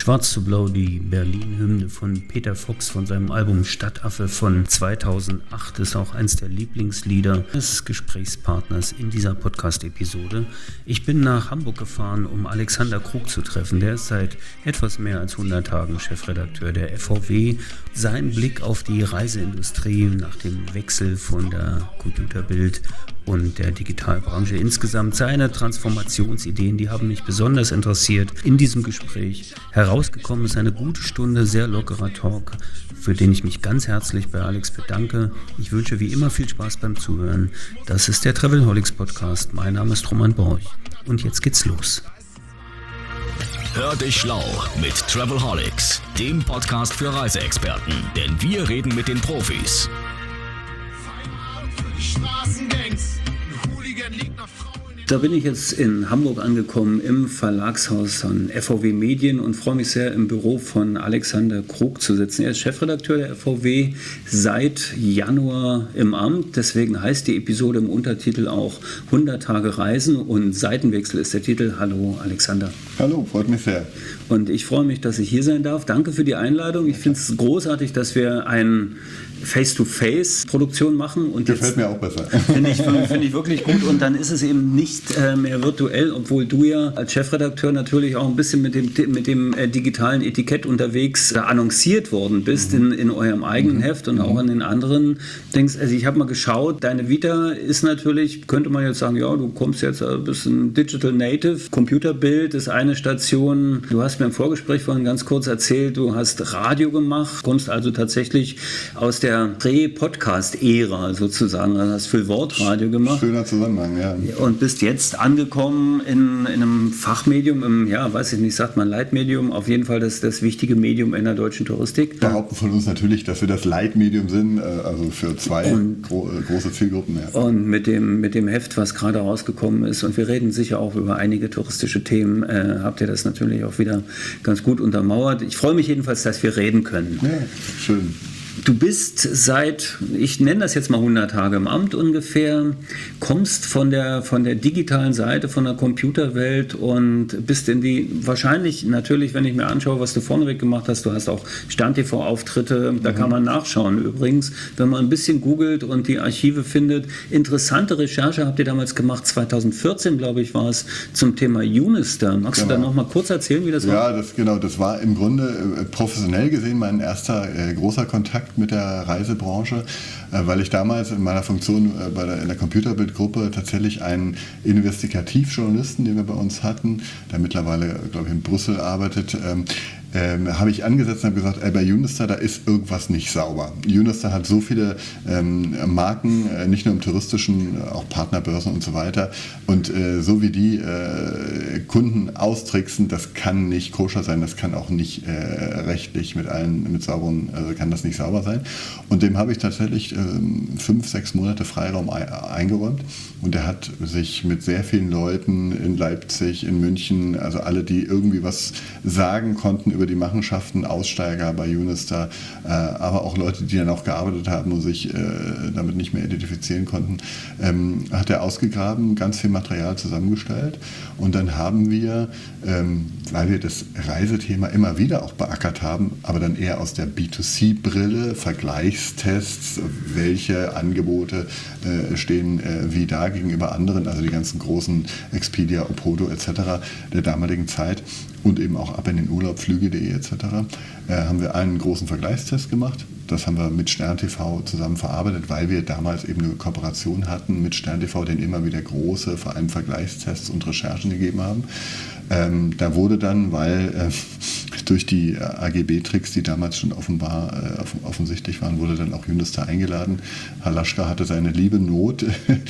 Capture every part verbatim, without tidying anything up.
Schwarz zu Blau, die Berlin-Hymne von Peter Fox von seinem Album Stadtaffe von zweitausendacht, ist auch eins der Lieblingslieder des Gesprächspartners in dieser Podcast-Episode. Ich bin nach Hamburg gefahren, um Alexander Krug zu treffen. Der ist seit etwas mehr als hundert Tagen Chefredakteur der F V W. Sein Blick auf die Reiseindustrie nach dem Wechsel von der Computerbild und der Digitalbranche insgesamt, seine Transformationsideen, die haben mich besonders interessiert in diesem Gespräch. Herausgekommen ist eine gute Stunde, sehr lockerer Talk, für den ich mich ganz herzlich bei Alex bedanke. Ich wünsche wie immer viel Spaß beim Zuhören. Das ist der Travelholics Podcast. Mein Name ist Roman Borch und jetzt geht's los. Hör dich schlau mit Travelholics, dem Podcast für Reiseexperten, denn wir reden mit den Profis. Da bin ich jetzt in Hamburg angekommen, im Verlagshaus von F V W Medien und freue mich sehr, im Büro von Alexander Krug zu sitzen. Er ist Chefredakteur der F V W seit Januar im Amt. Deswegen heißt die Episode im Untertitel auch hundert Tage Reisen und Seitenwechsel ist der Titel. Hallo Alexander. Hallo, freut mich sehr. Und ich freue mich, dass ich hier sein darf. Danke für die Einladung. Ich finde es großartig, dass wir ein Face-to-Face-Produktion machen. Und gefällt mir auch besser. Finde ich, find ich wirklich gut. Und dann ist es eben nicht äh, mehr virtuell, obwohl du ja als Chefredakteur natürlich auch ein bisschen mit dem, mit dem äh, digitalen Etikett unterwegs äh, annonciert worden bist, mhm. in, in eurem eigenen mhm. Heft und mhm. auch in den anderen Dings. Also ich habe mal geschaut, deine Vita ist natürlich, könnte man jetzt sagen, ja, du kommst jetzt ein bisschen Digital Native, Computerbild ist eine Station. Du hast mir im Vorgespräch vorhin ganz kurz erzählt, du hast Radio gemacht, kommst also tatsächlich aus der der Prä-Podcast-Ära sozusagen. Also hast viel Wortradio gemacht. Schöner Zusammenhang, ja. Und bist jetzt angekommen in, in einem Fachmedium, im, ja, weiß ich nicht, sagt man Leitmedium, auf jeden Fall das, das wichtige Medium in der deutschen Touristik. Behaupten von uns natürlich, dass wir das Leitmedium sind, also für zwei und, gro- große Zielgruppen. Ja. Und mit dem, mit dem Heft, was gerade rausgekommen ist, und wir reden sicher auch über einige touristische Themen, äh, habt ihr das natürlich auch wieder ganz gut untermauert. Ich freue mich jedenfalls, dass wir reden können. Ja, schön. Du bist seit, ich nenne das jetzt mal hundert Tage im Amt ungefähr, kommst von der, von der digitalen Seite, von der Computerwelt und bist in die, wahrscheinlich natürlich, wenn ich mir anschaue, was du vorneweg gemacht hast, du hast auch Stern-T V-Auftritte, da mhm. kann man nachschauen übrigens, wenn man ein bisschen googelt und die Archive findet. Interessante Recherche habt ihr damals gemacht, zweitausendvierzehn glaube ich war es, zum Thema Unister. Magst genau. du da noch mal kurz erzählen, wie das ja, war? Ja, das, genau, das war im Grunde äh, professionell gesehen mein erster äh, großer Kontakt mit der Reisebranche, weil ich damals in meiner Funktion bei der, in der Computerbildgruppe tatsächlich einen Investigativjournalisten, den wir bei uns hatten, der mittlerweile, glaube ich, in Brüssel arbeitet, ähm, ähm, habe ich angesetzt und habe gesagt, ey, bei Unister, da ist irgendwas nicht sauber. Unister hat so viele ähm, Marken, äh, nicht nur im touristischen, äh, auch Partnerbörsen und so weiter. Und äh, so wie die äh, Kunden austricksen, das kann nicht koscher sein, das kann auch nicht äh, rechtlich mit allen, mit sauberen, also kann das nicht sauber sein. Und dem habe ich tatsächlich äh, fünf, sechs Monate Freiraum ein, eingeräumt. Und er hat sich mit sehr vielen Leuten in Leipzig, in München, also alle, die irgendwie was sagen konnten über die Machenschaften, Aussteiger bei Unister, äh, aber auch Leute, die dann auch gearbeitet haben und sich äh, damit nicht mehr identifizieren konnten, ähm, hat er ausgegraben, ganz viel Material zusammengestellt und dann haben wir, ähm, weil wir das Reisethema immer wieder auch beackert haben, aber dann eher aus der B zwei C-Brille, Vergleichstests, welche Angebote äh, stehen äh, wie da gegenüber anderen, also die ganzen großen Expedia, Opodo et cetera der damaligen Zeit und eben auch ab in den Urlaub, Flüge punkt de et cetera, äh, haben wir einen großen Vergleichstest gemacht. Das haben wir mit Stern-T V zusammen verarbeitet, weil wir damals eben eine Kooperation hatten mit Stern-T V, denen immer wieder große, vor allem Vergleichstests und Recherchen gegeben haben. Ähm, da wurde dann, weil äh, durch die A G B-Tricks, die damals schon offenbar äh, off- offensichtlich waren, wurde dann auch Unister eingeladen. Herr Laschka hatte seine liebe Not,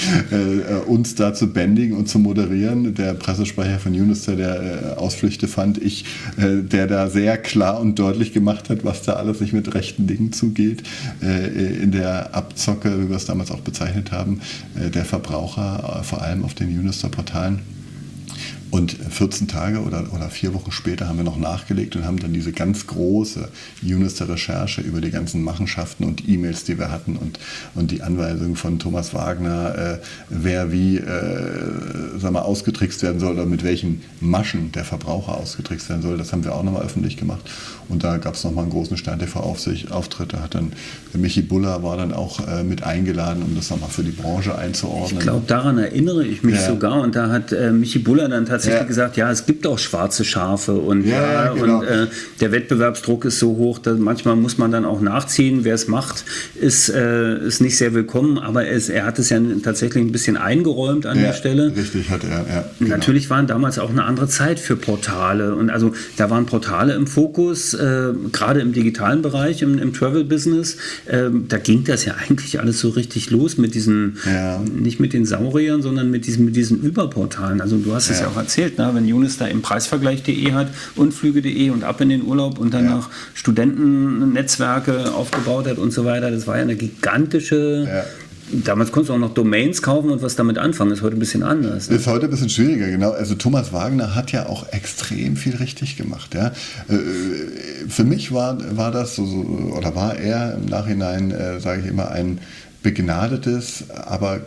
äh, uns da zu bändigen und zu moderieren. Der Pressesprecher von Unister, der äh, Ausflüchte fand, ich, äh, der da sehr klar und deutlich gemacht hat, was da alles nicht mit rechten Dingen zugeht. Äh, in der Abzocke, wie wir es damals auch bezeichnet haben, äh, der Verbraucher, äh, vor allem auf den Unister-Portalen. Und vierzehn Tage oder, oder vier Wochen später haben wir noch nachgelegt und haben dann diese ganz große Unister-Recherche über die ganzen Machenschaften und E-Mails, die wir hatten und, und die Anweisungen von Thomas Wagner, äh, wer wie äh, sag mal, ausgetrickst werden soll oder mit welchen Maschen der Verbraucher ausgetrickst werden soll, das haben wir auch nochmal öffentlich gemacht. Und da gab es nochmal einen großen Stern-T V-Auftritt. Da hat dann Michi Buller war dann auch äh, mit eingeladen, um das nochmal für die Branche einzuordnen. Ich glaube, daran erinnere ich mich ja. sogar. Und da hat äh, Michi Buller dann tatsächlich ja. gesagt, ja, es gibt auch schwarze Schafe. Und, ja, ja, genau. und äh, der Wettbewerbsdruck ist so hoch, dass manchmal muss man dann auch nachziehen. Wer es macht, ist, äh, ist nicht sehr willkommen. Aber es, er hat es ja tatsächlich ein bisschen eingeräumt an ja, der Stelle. Richtig, hat er, ja. Genau. Natürlich waren damals auch eine andere Zeit für Portale. Und also da waren Portale im Fokus, äh, gerade im digitalen Bereich, im, im Travel-Business. Äh, da ging das ja eigentlich alles so richtig los mit diesen, ja. nicht mit den Sauriern, sondern mit diesen, mit diesen Überportalen. Also du hast es ja, ja auch erzählt, ne? Wenn Unister im Preisvergleich punkt de hat und Flüge punkt de und ab in den Urlaub und danach ja. Studentennetzwerke aufgebaut hat und so weiter. Das war ja eine gigantische... Ja. Damals konntest du auch noch Domains kaufen und was damit anfangen. Das ist heute ein bisschen anders. Ne? Ist heute ein bisschen schwieriger, genau. Also Thomas Wagner hat ja auch extrem viel richtig gemacht. Ja. Für mich war, war das so, oder war er im Nachhinein, äh, sage ich immer, ein begnadetes, aber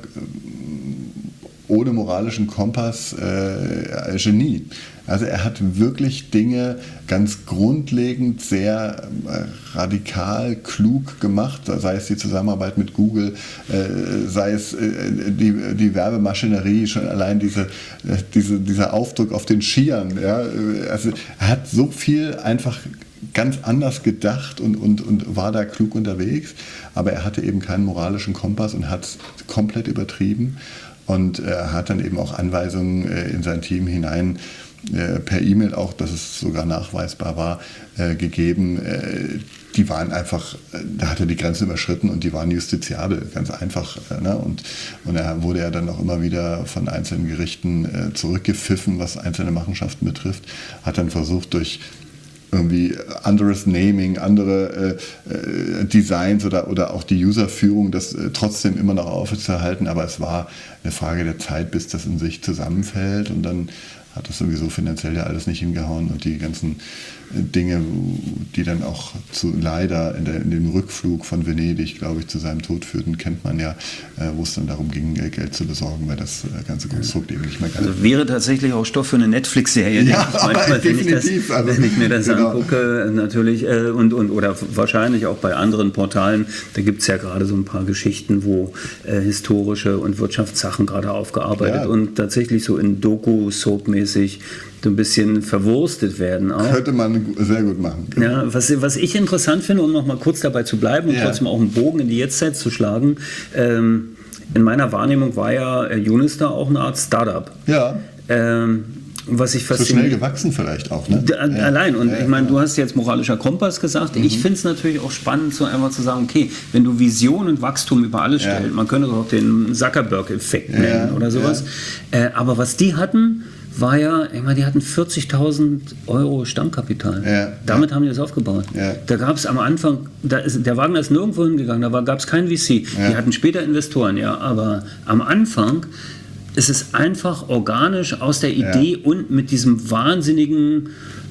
ohne moralischen Kompass äh, Genie. Also er hat wirklich Dinge ganz grundlegend sehr äh, radikal, klug gemacht, sei es die Zusammenarbeit mit Google, äh, sei es äh, die, die Werbemaschinerie, schon allein diese, äh, diese, dieser Aufdruck auf den Skiern. Ja? Also er hat so viel einfach ganz anders gedacht und, und, und war da klug unterwegs, aber er hatte eben keinen moralischen Kompass und hat es komplett übertrieben. Und er hat dann eben auch Anweisungen äh, in sein Team hinein, äh, per E-Mail auch, dass es sogar nachweisbar war, äh, gegeben. Äh, die waren einfach, äh, da hat er die Grenzen überschritten und die waren justiziabel, ganz einfach. Äh, ne? Und, und er wurde ja dann auch immer wieder von einzelnen Gerichten äh, zurückgepfiffen, was einzelne Machenschaften betrifft. Hat dann versucht, durch irgendwie anderes Naming, andere äh, äh, Designs oder, oder auch die Userführung, das äh, trotzdem immer noch aufzuerhalten, aber es war eine Frage der Zeit, bis das in sich zusammenfällt und dann hat das sowieso finanziell ja alles nicht hingehauen und die ganzen Dinge, die dann auch zu, leider in, der, in dem Rückflug von Venedig, glaube ich, zu seinem Tod führten, kennt man ja, äh, wo es dann darum ging, Geld zu besorgen, weil das ganze Konstrukt eben nicht mehr galt. Also wäre tatsächlich auch Stoff für eine Netflix-Serie, ja, ich manchmal, wenn ich, das, also, wenn ich mir das genau. angucke, natürlich, äh, und, und, oder wahrscheinlich auch bei anderen Portalen, da gibt es ja gerade so ein paar Geschichten, wo äh, historische und Wirtschaftssachen gerade aufgearbeitet ja. und tatsächlich so in Doku-Soap-mäßig so ein bisschen verwurstet werden. Auch. Könnte man sehr gut machen. Genau. Ja, was, was ich interessant finde, um noch mal kurz dabei zu bleiben und ja. trotzdem auch einen Bogen in die Jetztzeit zu schlagen, ähm, in meiner Wahrnehmung war ja äh, Unister auch eine Art Startup. Ja. Ähm, was ich so schnell gewachsen vielleicht auch, ne? D- ja. Allein. Und ja, ich meine, ja. du hast jetzt moralischer Kompass gesagt. Mhm. Ich finde es natürlich auch spannend, so einfach zu sagen, okay, wenn du Vision und Wachstum über alles ja. stellst, man könnte doch auch den Zuckerberg-Effekt ja. nennen oder sowas. Ja. Äh, aber was die hatten, war ja, ich meine, die hatten vierzigtausend Euro Stammkapital. Ja, Damit ja. haben die das aufgebaut. Ja. Da gab es am Anfang, da ist, der Wagner ist nirgendwo hingegangen, da gab es keinen V C. Ja. Die hatten später Investoren, ja, aber am Anfang ist es einfach organisch aus der Idee ja. und mit diesem wahnsinnigen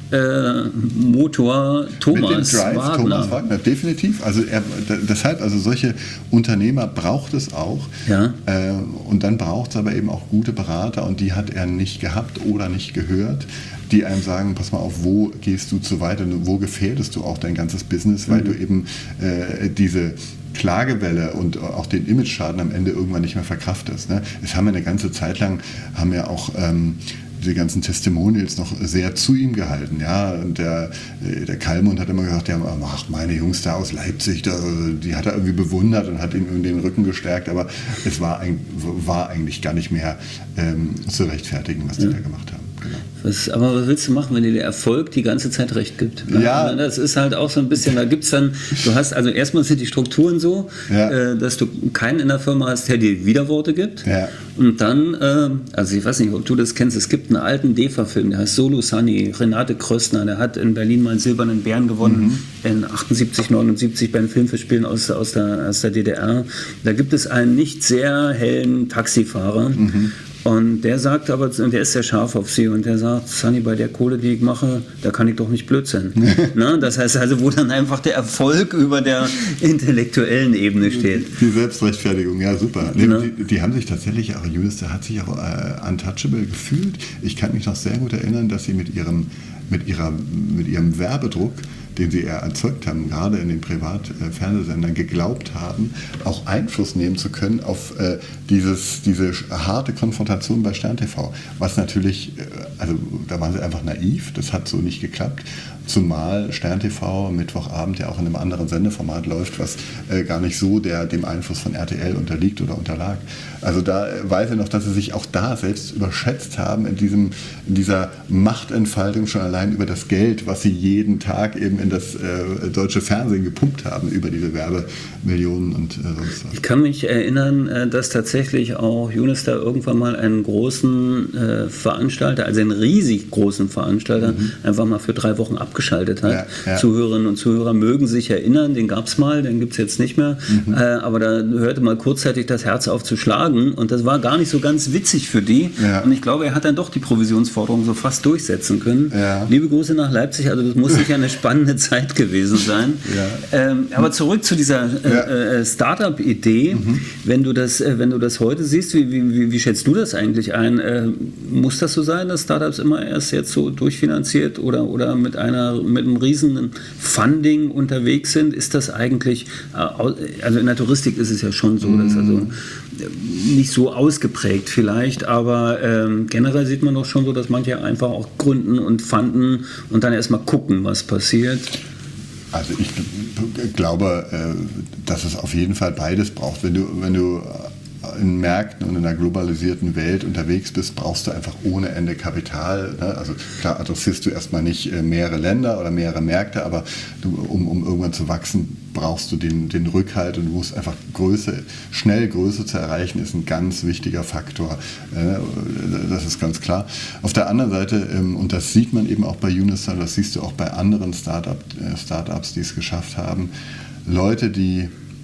äh, Motor Thomas mit dem Drive, Wagner. Thomas Wagner, definitiv. Also er, deshalb, also solche Unternehmer braucht es auch. Ja. Äh, und dann braucht es aber eben auch gute Berater und die hat er nicht gehabt oder nicht gehört, die einem sagen, pass mal auf, wo gehst du zu weit und wo gefährdest du auch dein ganzes Business, weil mhm. du eben äh, diese Klagewelle und auch den Imageschaden am Ende irgendwann nicht mehr verkraftest. Ne? Es haben ja eine ganze Zeit lang, haben ja auch ähm, die ganzen Testimonials noch sehr zu ihm gehalten. Ja? Und der, der Kallmund hat immer gesagt, ja, ach, meine Jungs da aus Leipzig, da, die hat er irgendwie bewundert und hat ihm den Rücken gestärkt, aber es war, ein, war eigentlich gar nicht mehr ähm, zu rechtfertigen, was die ja. da gemacht haben. Genau. Was, aber was willst du machen, wenn dir der Erfolg die ganze Zeit recht gibt? Ja. Das ist halt auch so ein bisschen, da gibt es dann, du hast, also erstmal sind die Strukturen so, ja. äh, dass du keinen in der Firma hast, der dir Widerworte gibt. Ja. Und dann, äh, also ich weiß nicht, ob du das kennst, es gibt einen alten D E F A-Film, der heißt Solo Sunny, Renate Kröstner, der hat in Berlin mal einen silbernen Bären gewonnen, mhm. in achtundsiebzig, neunundsiebzig bei den Filmfestspielen aus, aus, der, aus der D D R. Da gibt es einen nicht sehr hellen Taxifahrer, mhm. Und der sagt aber, der ist sehr scharf auf sie und der sagt, Sunny, bei der Kohle, die ich mache, da kann ich doch nicht blöd sein. Na, das heißt also, wo dann einfach der Erfolg über der intellektuellen Ebene steht. Die Selbstrechtfertigung, ja super. Nee, ja. Die, die haben sich tatsächlich, auch Julius, der hat sich auch äh, untouchable gefühlt. Ich kann mich noch sehr gut erinnern, dass sie mit ihrem, mit ihrer, mit ihrem Werbedruck, den sie erzeugt haben, gerade in den Privatfernsehsendern, geglaubt haben, auch Einfluss nehmen zu können auf äh, dieses, diese harte Konfrontation bei Stern T V. Was natürlich, äh, also da waren sie einfach naiv, das hat so nicht geklappt. Zumal Stern T V Mittwochabend ja auch in einem anderen Sendeformat läuft, was äh, gar nicht so der, dem Einfluss von R T L unterliegt oder unterlag. Also da äh, weiß ich noch, dass sie sich auch da selbst überschätzt haben in, diesem, in dieser Machtentfaltung schon allein über das Geld, was sie jeden Tag eben in das äh, deutsche Fernsehen gepumpt haben, über diese Werbemillionen und äh, sonst was. Ich kann mich erinnern, äh, dass tatsächlich auch Younes da irgendwann mal einen großen äh, Veranstalter, also einen riesig großen Veranstalter, mhm. einfach mal für drei Wochen abgeschaltet hat. Ja, ja. Zuhörerinnen und Zuhörer mögen sich erinnern, den gab es mal, den gibt es jetzt nicht mehr. Mhm. Äh, aber da hörte mal kurzzeitig das Herz auf zu schlagen und das war gar nicht so ganz witzig für die. Ja. Und ich glaube, er hat dann doch die Provisionsforderung so fast durchsetzen können. Ja. Liebe Grüße nach Leipzig, also das muss sicher eine spannende Zeit gewesen sein. Ja. Ähm, aber zurück zu dieser äh, ja. äh, Startup-Idee. Mhm. Wenn du das, äh, wenn du das heute siehst, wie, wie, wie schätzt du das eigentlich ein? Äh, muss das so sein, dass Startups immer erst jetzt so durchfinanziert oder, oder mit einer mit einem riesen Funding unterwegs sind? Ist das eigentlich, äh, also in der Touristik ist es ja schon so, mhm. dass also nicht so ausgeprägt vielleicht, aber ähm, generell sieht man doch schon so, dass manche einfach auch gründen und fanden und dann erstmal gucken, was passiert. Also ich glaube, dass es auf jeden Fall beides braucht. Wenn du, wenn du in Märkten und in einer globalisierten Welt unterwegs bist, brauchst du einfach ohne Ende Kapital. Ne? Also klar adressierst du erstmal nicht mehrere Länder oder mehrere Märkte, aber du, um, um irgendwann zu wachsen, brauchst du den, den Rückhalt und du musst einfach Größe, schnell Größe zu erreichen, ist ein ganz wichtiger Faktor. Das ist ganz klar. Auf der anderen Seite, und das sieht man eben auch bei Unistar, das siehst du auch bei anderen Startup, Startups, die es geschafft haben, Leute, die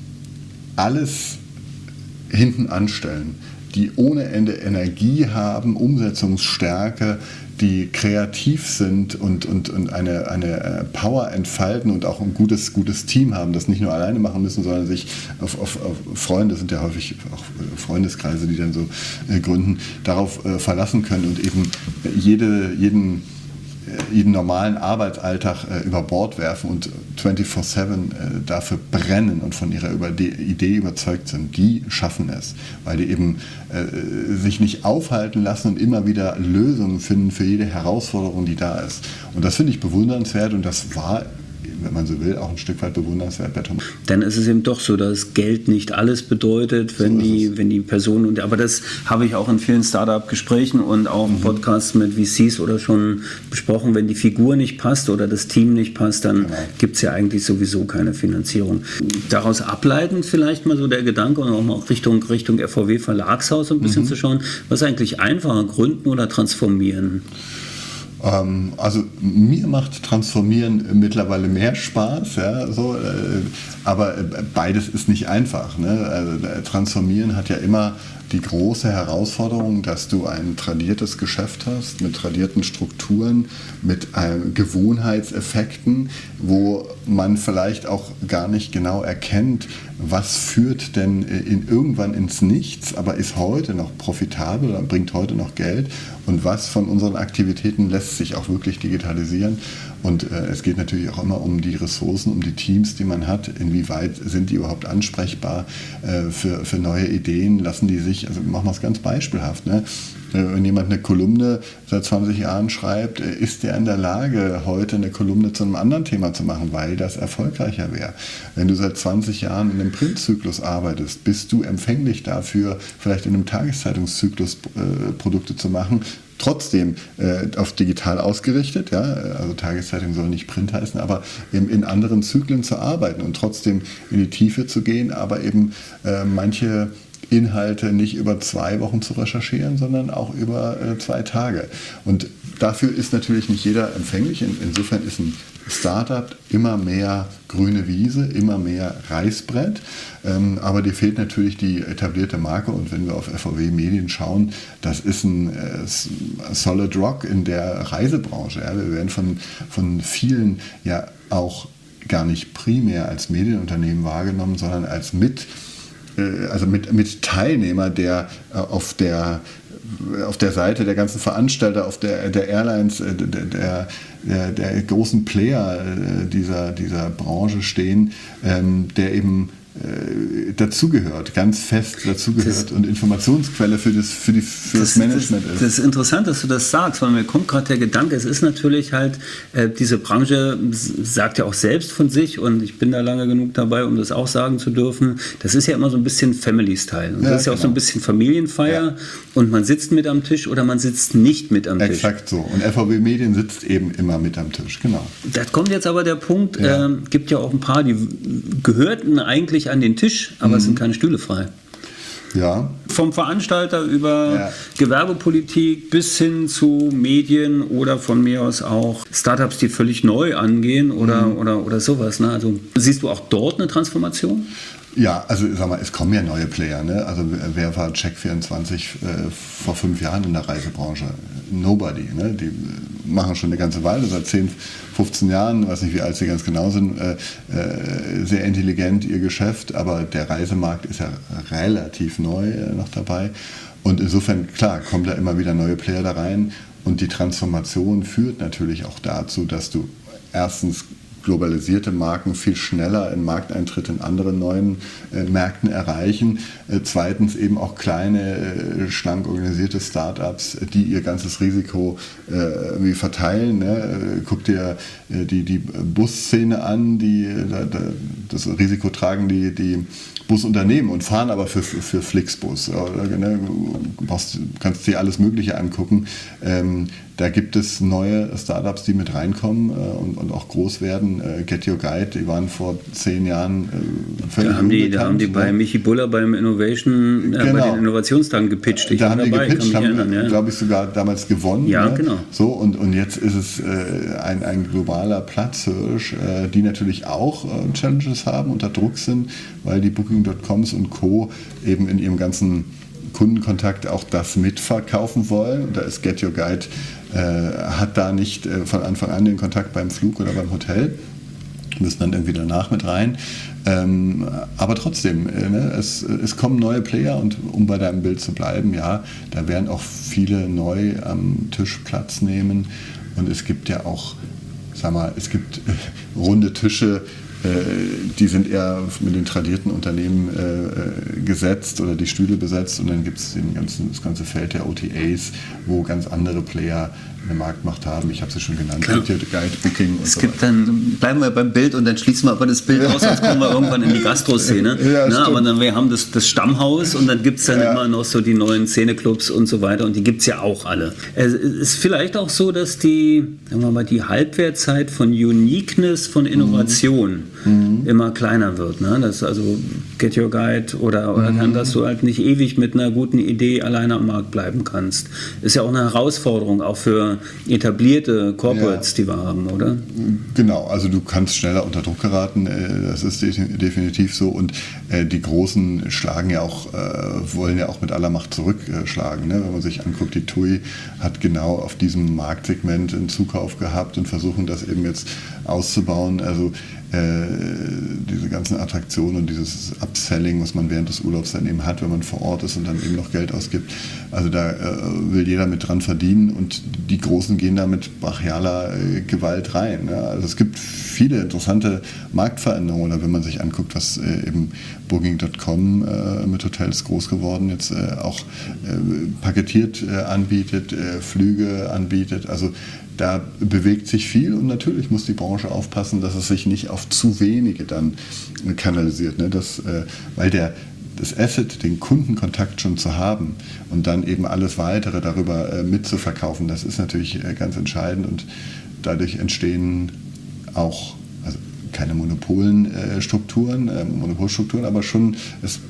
alles hinten anstellen, die ohne Ende Energie haben, Umsetzungsstärke, die kreativ sind und, und, und eine, eine Power entfalten und auch ein gutes, gutes Team haben, das nicht nur alleine machen müssen, sondern sich auf, auf, auf Freunde, das sind ja häufig auch Freundeskreise, die dann so äh, gründen, darauf äh, verlassen können und eben jede, jeden jeden normalen Arbeitsalltag äh, über Bord werfen und vierundzwanzig sieben äh, dafür brennen und von ihrer über die Idee überzeugt sind, die schaffen es, weil die eben äh, sich nicht aufhalten lassen und immer wieder Lösungen finden für jede Herausforderung, die da ist. Und das finde ich bewundernswert und das war, wenn man so will, auch ein Stück weit bewundernswert bei Thomas. Dann ist es eben doch so, dass Geld nicht alles bedeutet, wenn, so die, wenn die Person, und aber das habe ich auch in vielen Startup-Gesprächen und auch im Podcast mit V Cs oder schon besprochen, wenn die Figur nicht passt oder das Team nicht passt, dann genau. gibt es ja eigentlich sowieso keine Finanzierung. Daraus ableitend vielleicht mal so der Gedanke und auch mal Richtung, Richtung R V W Verlagshaus ein bisschen mhm. zu schauen, was ist eigentlich einfacher, gründen oder transformieren? Also mir macht Transformieren mittlerweile mehr Spaß, ja, so, aber beides ist nicht einfach. Ne? Also Transformieren hat ja immer die große Herausforderung, dass du ein tradiertes Geschäft hast mit tradierten Strukturen, mit ähm, Gewohnheitseffekten, wo man vielleicht auch gar nicht genau erkennt, was führt denn in, irgendwann ins Nichts, aber ist heute noch profitabel oder bringt heute noch Geld und was von unseren Aktivitäten lässt sich auch wirklich digitalisieren. Und äh, es geht natürlich auch immer um die Ressourcen, um die Teams, die man hat. Inwieweit sind die überhaupt ansprechbar äh, für, für neue Ideen? Lassen die sich, also machen wir es ganz beispielhaft, ne? Wenn jemand eine Kolumne seit zwanzig Jahren schreibt, ist der in der Lage, heute eine Kolumne zu einem anderen Thema zu machen, weil das erfolgreicher wäre. Wenn du seit zwanzig Jahren in einem Printzyklus arbeitest, bist du empfänglich dafür, vielleicht in einem Tageszeitungszyklus äh, Produkte zu machen, trotzdem äh, auf digital ausgerichtet, ja, also Tageszeitung soll nicht Print heißen, aber eben in anderen Zyklen zu arbeiten und trotzdem in die Tiefe zu gehen, aber eben äh, manche Inhalte nicht über zwei Wochen zu recherchieren, sondern auch über äh, zwei Tage. Und dafür ist natürlich nicht jeder empfänglich. In, insofern ist ein Startup immer mehr grüne Wiese, immer mehr Reißbrett. Ähm, aber dir fehlt natürlich die etablierte Marke. Und wenn wir auf F V W Medien schauen, das ist ein äh, Solid Rock in der Reisebranche. Ja. Wir werden von, von vielen ja auch gar nicht primär als Medienunternehmen wahrgenommen, sondern als mit also mit, mit Teilnehmer, der auf der, auf der Seite der ganzen Veranstalter, auf der, der Airlines, der, der, der großen Player dieser, dieser Branche stehen, der eben dazugehört, ganz fest dazugehört und Informationsquelle für das, für die, für das, das Management das, ist. Das ist interessant, dass du das sagst, weil mir kommt gerade der Gedanke, es ist natürlich halt, äh, diese Branche sagt ja auch selbst von sich und ich bin da lange genug dabei, um das auch sagen zu dürfen, das ist ja immer so ein bisschen Family-Style und ja, das ist ja genau. auch so ein bisschen Familienfeier ja. und man sitzt mit am Tisch oder man sitzt nicht mit am Tisch. Exakt so und F V W Medien sitzt eben immer mit am Tisch, genau. Da kommt jetzt aber der Punkt, ja. äh, gibt ja auch ein paar, die gehörten eigentlich an den Tisch, aber mhm. es sind keine Stühle frei. Ja. Vom Veranstalter über ja. Gewerbepolitik bis hin zu Medien oder von mir aus auch Startups, die völlig neu angehen oder, mhm. oder, oder sowas. Ne? Also siehst du auch dort eine Transformation? Ja, also sag mal, es kommen ja neue Player. Ne? Also wer war Check vierundzwanzig äh, vor fünf Jahren in der Reisebranche? Nobody. Ne? Die machen schon eine ganze Weile, seit zehn, fünfzehn Jahren, weiß nicht wie alt sie ganz genau sind, äh, äh, sehr intelligent ihr Geschäft, aber der Reisemarkt ist ja relativ neu äh, noch dabei. Und insofern, klar, kommen da immer wieder neue Player da rein und die Transformation führt natürlich auch dazu, dass du erstens globalisierte Marken viel schneller einen Markteintritt in anderen neuen äh, Märkten erreichen. Äh, zweitens eben auch kleine, äh, schlank organisierte Startups, die ihr ganzes Risiko äh, irgendwie verteilen. Ne? Äh, guck dir äh, die, die Busszene an, die da, da, das Risiko tragen die, die Busunternehmen und fahren aber für, für, für Flixbus. Oder, ne? Du brauchst, kannst dir alles Mögliche angucken. Ähm, Da gibt es neue Startups, die mit reinkommen äh, und, und auch groß werden. Äh, Get Your Guide, die waren vor zehn Jahren äh, völlig da haben die, unbekannt. Da haben die bei Michi Buller beim Innovation, äh, genau. bei den Innovationstagen gepitcht. Ich da haben dabei, die gepitcht, haben, erinnern, ja. glaube ich, sogar damals gewonnen. Ja, ne? genau. So, und, und jetzt ist es äh, ein, ein globaler Platzhirsch, äh, die natürlich auch äh, Challenges haben, unter Druck sind, weil die Booking Punkt coms und Co. eben in ihrem ganzen Kundenkontakt auch das mitverkaufen wollen. Und da ist Get Your Guide äh, hat da nicht äh, von Anfang an den Kontakt beim Flug oder beim Hotel. Müssen dann irgendwie danach mit rein. Ähm, aber trotzdem, äh, ne, es, es kommen neue Player und um bei deinem Bild zu bleiben, ja, da werden auch viele neu am Tisch Platz nehmen. Und es gibt ja auch, sag mal, es gibt äh, runde Tische, die sind eher mit den tradierten Unternehmen äh, gesetzt oder die Stühle besetzt und dann gibt es das ganze Feld der O T As, wo ganz andere Player eine Marktmacht haben. Ich habe sie schon genannt, Get Your Guide, Booking und es so gibt weiter. Dann bleiben wir beim Bild und dann schließen wir aber das Bild aus, sonst kommen wir irgendwann in die Gastro-Szene. Ja, ne? Aber dann, wir haben das, das Stammhaus und dann gibt es dann ja. immer noch so die neuen Szeneclubs und so weiter und die gibt es ja auch alle. Es ist vielleicht auch so, dass die, sagen wir mal, die Halbwertzeit von Uniqueness, von Innovation mhm. immer kleiner wird. Ne? Das also Get Your Guide oder, oder mhm. dann, dass du halt nicht ewig mit einer guten Idee alleine am Markt bleiben kannst. Ist ja auch eine Herausforderung, auch für etablierte Corporates, ja. die wir haben, oder? Genau, also du kannst schneller unter Druck geraten, das ist definitiv so und die Großen schlagen ja auch, wollen ja auch mit aller Macht zurückschlagen. Wenn man sich anguckt, die T U I hat genau auf diesem Marktsegment einen Zukauf gehabt und versuchen das eben jetzt auszubauen. Also diese ganzen Attraktionen und dieses Upselling, was man während des Urlaubs dann eben hat, wenn man vor Ort ist und dann eben noch Geld ausgibt. Also da äh, will jeder mit dran verdienen und die Großen gehen da mit brachialer äh, Gewalt rein. Ja. Also es gibt viele interessante Marktveränderungen, oder wenn man sich anguckt, was äh, eben Booking Punkt com äh, mit Hotels groß geworden jetzt äh, auch äh, paketiert äh, anbietet, äh, Flüge anbietet. Also da bewegt sich viel und natürlich muss die Branche aufpassen, dass es sich nicht auf zu wenige dann kanalisiert. Ne? Das, äh, weil der, das Asset, den Kundenkontakt schon zu haben und dann eben alles Weitere darüber äh, mitzuverkaufen, das ist natürlich äh, ganz entscheidend und dadurch entstehen auch, also keine Monopolenstrukturen, äh, Monopolstrukturen, aber schon es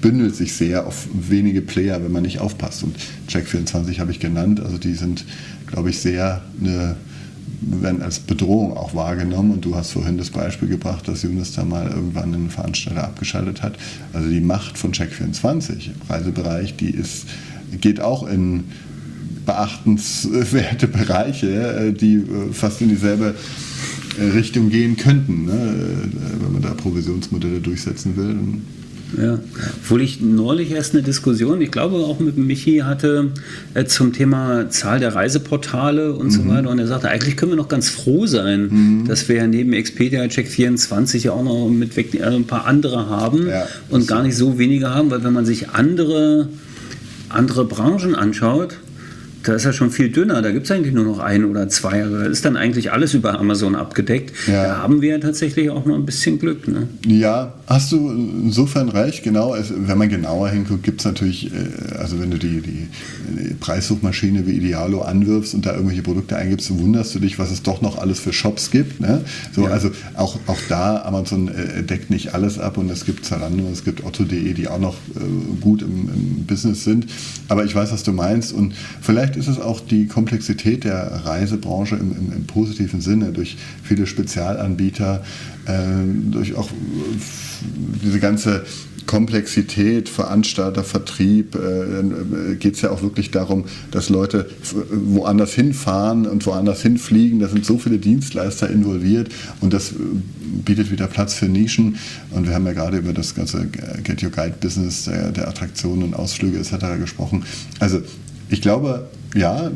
bündelt sich sehr auf wenige Player, wenn man nicht aufpasst. Und Check vierundzwanzig habe ich genannt, also die sind, glaube ich, sehr eine, werden als Bedrohung auch wahrgenommen. Und du hast vorhin das Beispiel gebracht, dass Unista mal irgendwann einen Veranstalter abgeschaltet hat. Also die Macht von Check vierundzwanzig im Reisebereich, die ist, geht auch in beachtenswerte Bereiche, die fast in dieselbe Richtung gehen könnten, ne? Wenn man da Provisionsmodelle durchsetzen will. Ja, obwohl ich neulich erst eine Diskussion, ich glaube auch mit Michi hatte, äh, zum Thema Zahl der Reiseportale und mhm. so weiter. Und er sagte, eigentlich können wir noch ganz froh sein, mhm. dass wir neben Expedia, Check vierundzwanzig ja auch noch mit weg, also ein paar andere haben ja, und gar nicht so wenige haben, weil wenn man sich andere, andere Branchen anschaut, da ist ja schon viel dünner, da gibt es eigentlich nur noch ein oder zwei, also da ist dann eigentlich alles über Amazon abgedeckt. Ja. Da haben wir ja tatsächlich auch noch ein bisschen Glück. Ne? Ja, hast du insofern recht, genau. Es, wenn man genauer hinguckt, gibt es natürlich, also wenn du die, die, die Preissuchmaschine wie Idealo anwirfst und da irgendwelche Produkte eingibst, wunderst du dich, was es doch noch alles für Shops gibt. Ne? So, ja. Also auch, auch da, Amazon äh, deckt nicht alles ab und es gibt Zalando, es gibt Otto punkt de, die auch noch äh, gut im, im Business sind. Aber ich weiß, was du meinst und vielleicht ist es auch die Komplexität der Reisebranche im, im, im positiven Sinne, durch viele Spezialanbieter, äh, durch auch diese ganze Komplexität, Veranstalter, Vertrieb, äh, geht es ja auch wirklich darum, dass Leute woanders hinfahren und woanders hinfliegen. Da sind so viele Dienstleister involviert und das bietet wieder Platz für Nischen. Und wir haben ja gerade über das ganze Get Your Guide Business der, der Attraktionen, Ausflüge et cetera gesprochen. Also ich glaube, ja,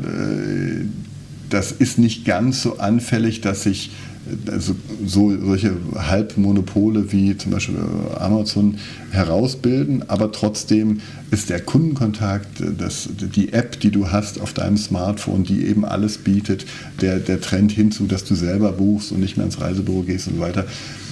das ist nicht ganz so anfällig, dass sich also so, solche Halbmonopole wie zum Beispiel Amazon herausbilden, aber trotzdem ist der Kundenkontakt, das, die App, die du hast auf deinem Smartphone, die eben alles bietet, der, der Trend hinzu, dass du selber buchst und nicht mehr ins Reisebüro gehst und so weiter,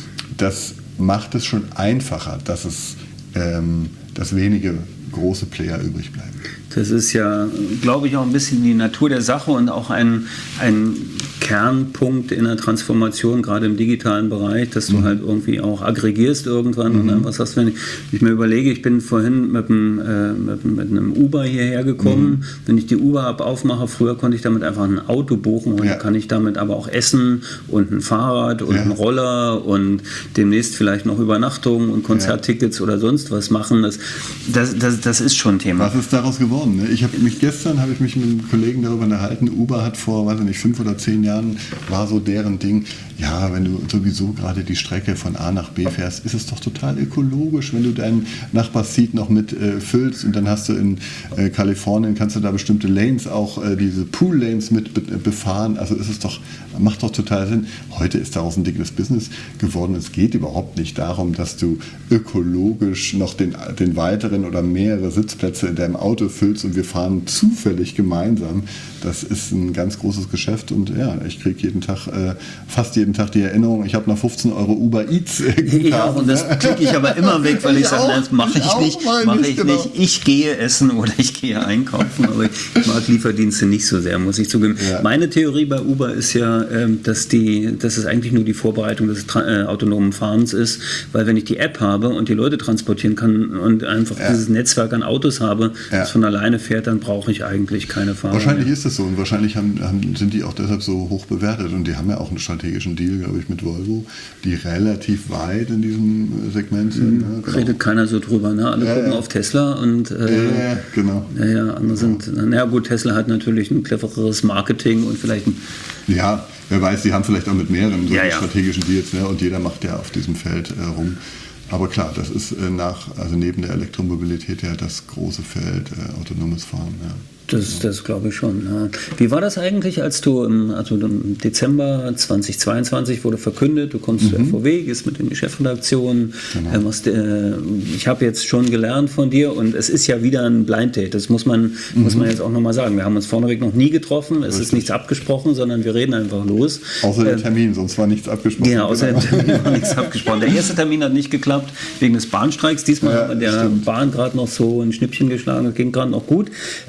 das macht es schon einfacher, dass es ähm, dass wenige große Player übrig bleiben. Das ist ja, glaube ich, auch ein bisschen die Natur der Sache und auch ein, ein Kernpunkt in der Transformation, gerade im digitalen Bereich, dass du mhm. halt irgendwie auch aggregierst irgendwann mhm. und dann was hast, wenn ich, ich mir überlege, ich bin vorhin mit einem, äh, mit, mit einem Uber hierher gekommen, mhm. wenn ich die Uber-App aufmache, früher konnte ich damit einfach ein Auto buchen und ja. kann ich damit aber auch Essen und ein Fahrrad und ja. einen Roller und demnächst vielleicht noch Übernachtungen und Konzerttickets ja. oder sonst was machen. Das, das, das, das ist schon ein Thema. Was ist daraus geworden? Ich habe mich gestern habe ich mich mit einem Kollegen darüber unterhalten. Uber hat vor, weiß ich nicht, fünf oder zehn Jahren war so deren Ding. Ja, wenn du sowieso gerade die Strecke von A nach B fährst, ist es doch total ökologisch, wenn du deinen Nachbarseat noch mit äh, füllst und dann hast du in äh, Kalifornien kannst du da bestimmte Lanes auch äh, diese Pool Lanes mit be- befahren. Also ist es doch macht doch total Sinn. Heute ist daraus ein dickes Business geworden. Es geht überhaupt nicht darum, dass du ökologisch noch den den weiteren oder mehrere Sitzplätze in deinem Auto füllst und wir fahren zufällig gemeinsam. Das ist ein ganz großes Geschäft und ja, ich kriege jeden Tag, äh, fast jeden Tag die Erinnerung, ich habe noch fünfzehn Euro Uber Eats äh, Ich auch, und das klicke ich aber immer weg, weil ich, ich sage, das mache ich, ich nicht, mache ich genau. nicht. Ich gehe essen oder ich gehe einkaufen, aber ich mag Lieferdienste nicht so sehr, muss ich zugeben. Ja. Meine Theorie bei Uber ist ja, dass, die, dass es eigentlich nur die Vorbereitung des tra- äh, autonomen Fahrens ist, weil wenn ich die App habe und die Leute transportieren kann und einfach ja. dieses Netzwerk an Autos habe, ja. das von alleine fährt, dann brauche ich eigentlich keine Fahrer. Wahrscheinlich mehr. ist es so und wahrscheinlich haben, haben, sind die auch deshalb so hoch bewertet und die haben ja auch einen strategischen Deal, glaube ich, mit Volvo, die relativ weit in diesem Segment sind. Mhm. Ne? Redet keiner so drüber, ne? Alle ja, gucken ja. auf Tesla und äh, ja, genau. Ja, ja, andere sind, naja gut, Tesla hat natürlich ein clevereres Marketing und vielleicht ein ja, wer weiß, die haben vielleicht auch mit mehreren so ja, ja. strategischen Deals, ne? Und jeder macht ja auf diesem Feld äh, rum. Aber klar, das ist äh, nach, also neben der Elektromobilität ja das große Feld äh, autonomes Fahren. Ja. Das, das glaube ich schon. Ja. Wie war das eigentlich, als du im, also im Dezember zweitausendzweiundzwanzig wurde verkündet, du kommst mhm. zu F V W, gehst mit in die Chefredaktion. Genau. Äh, machst, äh, ich habe jetzt schon gelernt von dir und es ist ja wieder ein Blind Date, das muss man, mhm. muss man jetzt auch nochmal sagen. Wir haben uns vorneweg noch nie getroffen, es Richtig. ist nichts abgesprochen, sondern wir reden einfach los. Außer der Termin, sonst war nichts abgesprochen. Genau, außer dem Termin war nichts abgesprochen. Der erste Termin hat nicht geklappt, wegen des Bahnstreiks. Diesmal ja, hat man der stimmt. Bahn gerade noch so ein Schnippchen geschlagen, das ging gerade noch gut. Und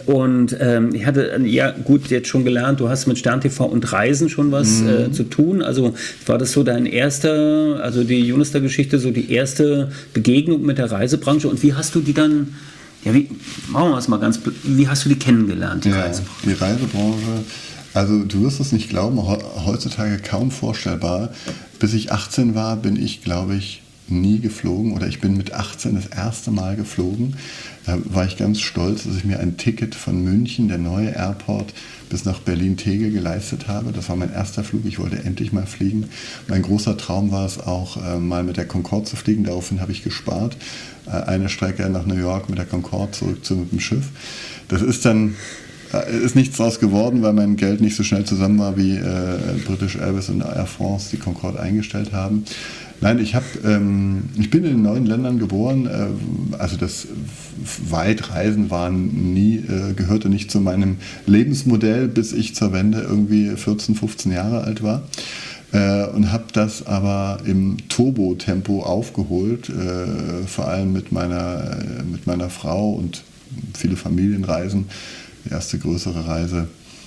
Und ähm, ich hatte, ja gut, jetzt schon gelernt, du hast mit Stern T V und Reisen schon was mhm. äh, zu tun. Also war das so dein erster, also die Unister-Geschichte, so die erste Begegnung mit der Reisebranche? Und wie hast du die dann, ja, wie, machen wir es mal ganz, wie hast du die kennengelernt, die ja, Reisebranche? Die Reisebranche, also du wirst es nicht glauben, heutzutage kaum vorstellbar. Bis ich achtzehn war, bin ich, glaube ich, nie geflogen, oder ich bin mit achtzehn das erste Mal geflogen. Da war ich ganz stolz, dass ich mir ein Ticket von München, der neue Airport, bis nach Berlin-Tegel geleistet habe. Das war mein erster Flug, ich wollte endlich mal fliegen. Mein großer Traum war es auch, äh, mal mit der Concorde zu fliegen, daraufhin habe ich gespart. Äh, eine Strecke nach New York mit der Concorde, zurück zu mit dem Schiff. Das ist dann ist nichts draus geworden, weil mein Geld nicht so schnell zusammen war, wie äh, British Airways und Air France die Concorde eingestellt haben. Nein, ich, hab, ähm, ich bin in neun Ländern geboren, äh, also das Weitreisen war nie, äh, gehörte nicht zu meinem Lebensmodell, bis ich zur Wende irgendwie vierzehn, fünfzehn Jahre alt war. Äh, und habe das aber im Turbo-Tempo aufgeholt, äh, vor allem mit meiner, äh, mit meiner Frau und viele Familienreisen. Die erste größere Reise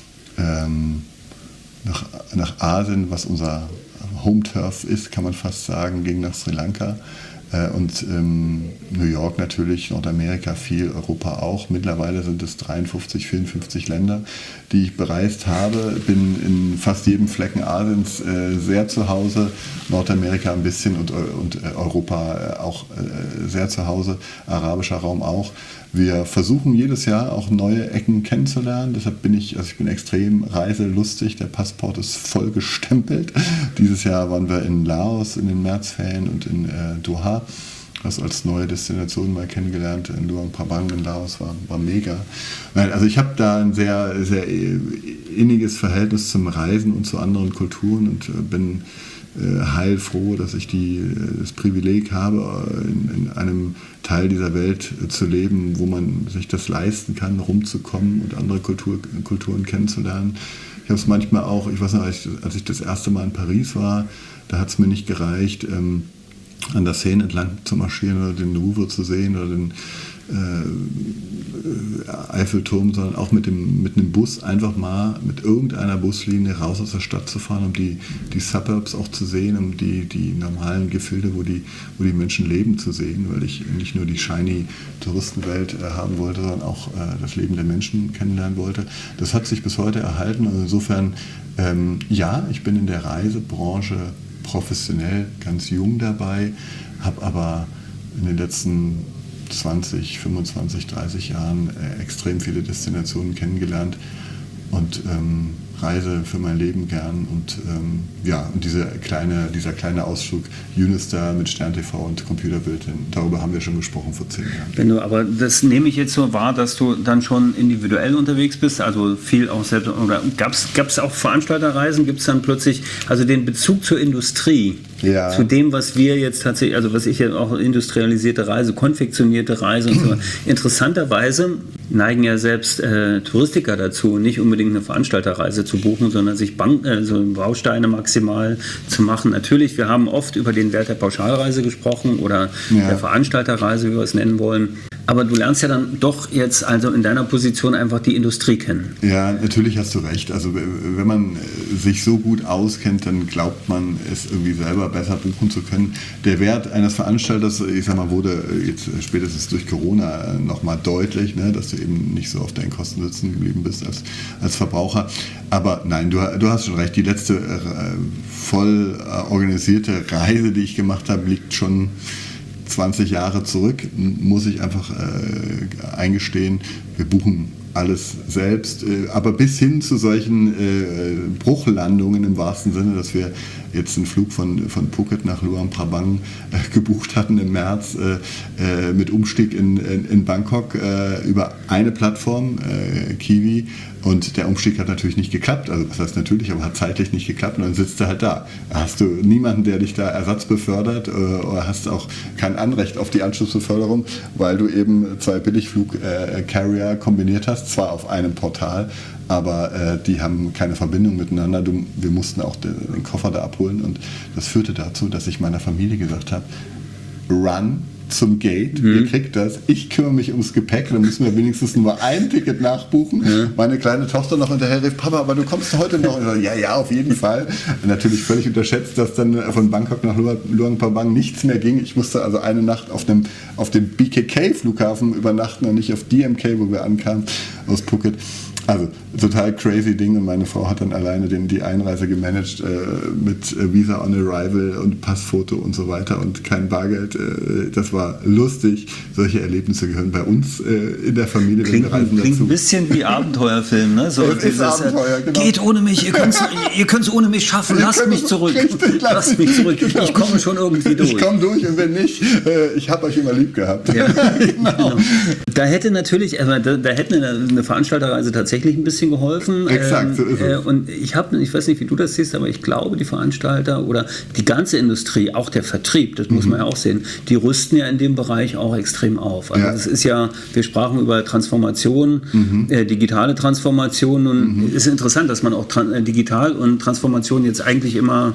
ähm, nach, nach Asien, was unser Home-Turf ist, kann man fast sagen, ging nach Sri Lanka. Äh, und ähm, New York natürlich, Nordamerika viel, Europa auch. Mittlerweile sind es dreiundfünfzig, vierundfünfzig Länder, die ich bereist habe. Bin in fast jedem Flecken Asiens äh, sehr zu Hause, Nordamerika ein bisschen und, und äh, Europa äh, auch äh, sehr zu Hause, arabischer Raum auch. Wir versuchen jedes Jahr auch neue Ecken kennenzulernen. Deshalb bin ich, also ich bin extrem reiselustig. Der Passport ist voll gestempelt. Dieses Jahr waren wir in Laos in den Märzferien und in äh, Doha. Das als neue Destination mal kennengelernt. In Luang Prabang in Laos war, war mega. Also ich habe da ein sehr, sehr inniges Verhältnis zum Reisen und zu anderen Kulturen und bin heilfroh, dass ich die, das Privileg habe, in, in einem Teil dieser Welt zu leben, wo man sich das leisten kann, rumzukommen und andere Kultur, Kulturen kennenzulernen. Ich habe es manchmal auch, ich weiß noch, als ich, als ich das erste Mal in Paris war, da hat es mir nicht gereicht, ähm, an der Seine entlang zu marschieren oder den Louvre zu sehen oder den äh, Eiffelturm, sondern auch mit dem mit einem Bus einfach mal mit irgendeiner Buslinie raus aus der Stadt zu fahren, um die, die Suburbs auch zu sehen, um die, die normalen Gefilde, wo die, wo die Menschen leben, zu sehen, weil ich nicht nur die shiny Touristenwelt äh, haben wollte, sondern auch äh, das Leben der Menschen kennenlernen wollte. Das hat sich bis heute erhalten. Also insofern, ähm, ja, ich bin in der Reisebranche professionell ganz jung dabei, habe aber in den letzten zwanzig, fünfundzwanzig, dreißig Jahren äh, extrem viele Destinationen kennengelernt und ähm, reise für mein Leben gern und ähm, ja, und diese kleine, dieser kleine Ausflug Unister mit Stern T V und Computerbild, darüber haben wir schon gesprochen vor zehn Jahren. Wenn du, aber das nehme ich jetzt so wahr, dass du dann schon individuell unterwegs bist, also viel auch selbst, oder gab es auch Veranstalterreisen, gibt es dann plötzlich, also den Bezug zur Industrie, ja. Zu dem, was wir jetzt tatsächlich, also was ich ja auch industrialisierte Reise, konfektionierte Reise und so. Interessanterweise neigen ja selbst äh, Touristiker dazu, nicht unbedingt eine Veranstalterreise zu buchen, sondern sich Bank, äh, so Bausteine maximal zu machen. Natürlich, wir haben oft über den Wert der Pauschalreise gesprochen oder ja. der Veranstalterreise, wie wir es nennen wollen. Aber du lernst ja dann doch jetzt also in deiner Position einfach die Industrie kennen. Ja, natürlich hast du recht. Also wenn man sich so gut auskennt, dann glaubt man, es irgendwie selber besser buchen zu können. Der Wert eines Veranstalters, ich sag mal, wurde jetzt spätestens durch Corona nochmal deutlich, ne, dass du eben nicht so auf deinen Kosten sitzen geblieben bist als, als Verbraucher. Aber nein, du, du hast schon recht. Die letzte äh, voll organisierte Reise, die ich gemacht habe, liegt schon zwanzig Jahre zurück, muss ich einfach äh, eingestehen, wir buchen alles selbst, äh, aber bis hin zu solchen äh, Bruchlandungen im wahrsten Sinne, dass wir jetzt einen Flug von, von Phuket nach Luang Prabang äh, gebucht hatten im März äh, äh, mit Umstieg in, in, in Bangkok äh, über eine Plattform, äh, Kiwi, und der Umstieg hat natürlich nicht geklappt, also das heißt natürlich, aber hat zeitlich nicht geklappt und dann sitzt du halt da. Hast du niemanden, der dich da Ersatz befördert äh, oder hast auch kein Anrecht auf die Anschlussbeförderung, weil du eben zwei Billigflug-Carrier äh, kombiniert hast, zwar auf einem Portal, aber äh, die haben keine Verbindung miteinander. Du, wir mussten auch den, den Koffer da abholen und das führte dazu, dass ich meiner Familie gesagt habe, run, zum Gate, mhm. ihr kriegt das, ich kümmere mich ums Gepäck, dann müssen wir wenigstens nur ein Ticket nachbuchen. Ja. Meine kleine Tochter noch hinterher rief, Papa, aber du kommst heute noch. Und ich sage, ja, ja, auf jeden Fall. Natürlich völlig unterschätzt, dass dann von Bangkok nach Luang Prabang nichts mehr ging. Ich musste also eine Nacht auf dem, auf dem B K K-Flughafen übernachten und nicht auf D M K, wo wir ankamen, aus Phuket. Also total crazy Ding, und meine Frau hat dann alleine den, die Einreise gemanagt äh, mit äh, Visa on Arrival und Passfoto und so weiter und kein Bargeld. Äh, das war lustig. Solche Erlebnisse gehören bei uns äh, in der Familie. Klingt, wir reisen klingt dazu. ein bisschen wie Abenteuerfilm. Ne? So es dieses, ist Abenteuer, genau. Geht ohne mich, ihr könnt es ohne mich schaffen, lasst mich zurück. Richtig, lass lasst mich zurück, genau. Ich komme schon irgendwie durch. Ich komme durch, und wenn nicht, äh, ich habe euch immer lieb gehabt. Ja, genau. Genau. Da hätte natürlich, also da, da hätte eine, eine Veranstalterreise tatsächlich ein bisschen geholfen. Exakt, so ist es. Äh, und ich habe, ich weiß nicht, wie du das siehst, aber ich glaube, die Veranstalter oder die ganze Industrie, auch der Vertrieb, das muss mhm. man ja auch sehen, die rüsten ja in dem Bereich auch extrem auf. Also es ja. ist ja, wir sprachen über Transformation, mhm. äh, digitale Transformation, und mhm. es ist interessant, dass man auch tran- äh, digital und Transformation jetzt eigentlich immer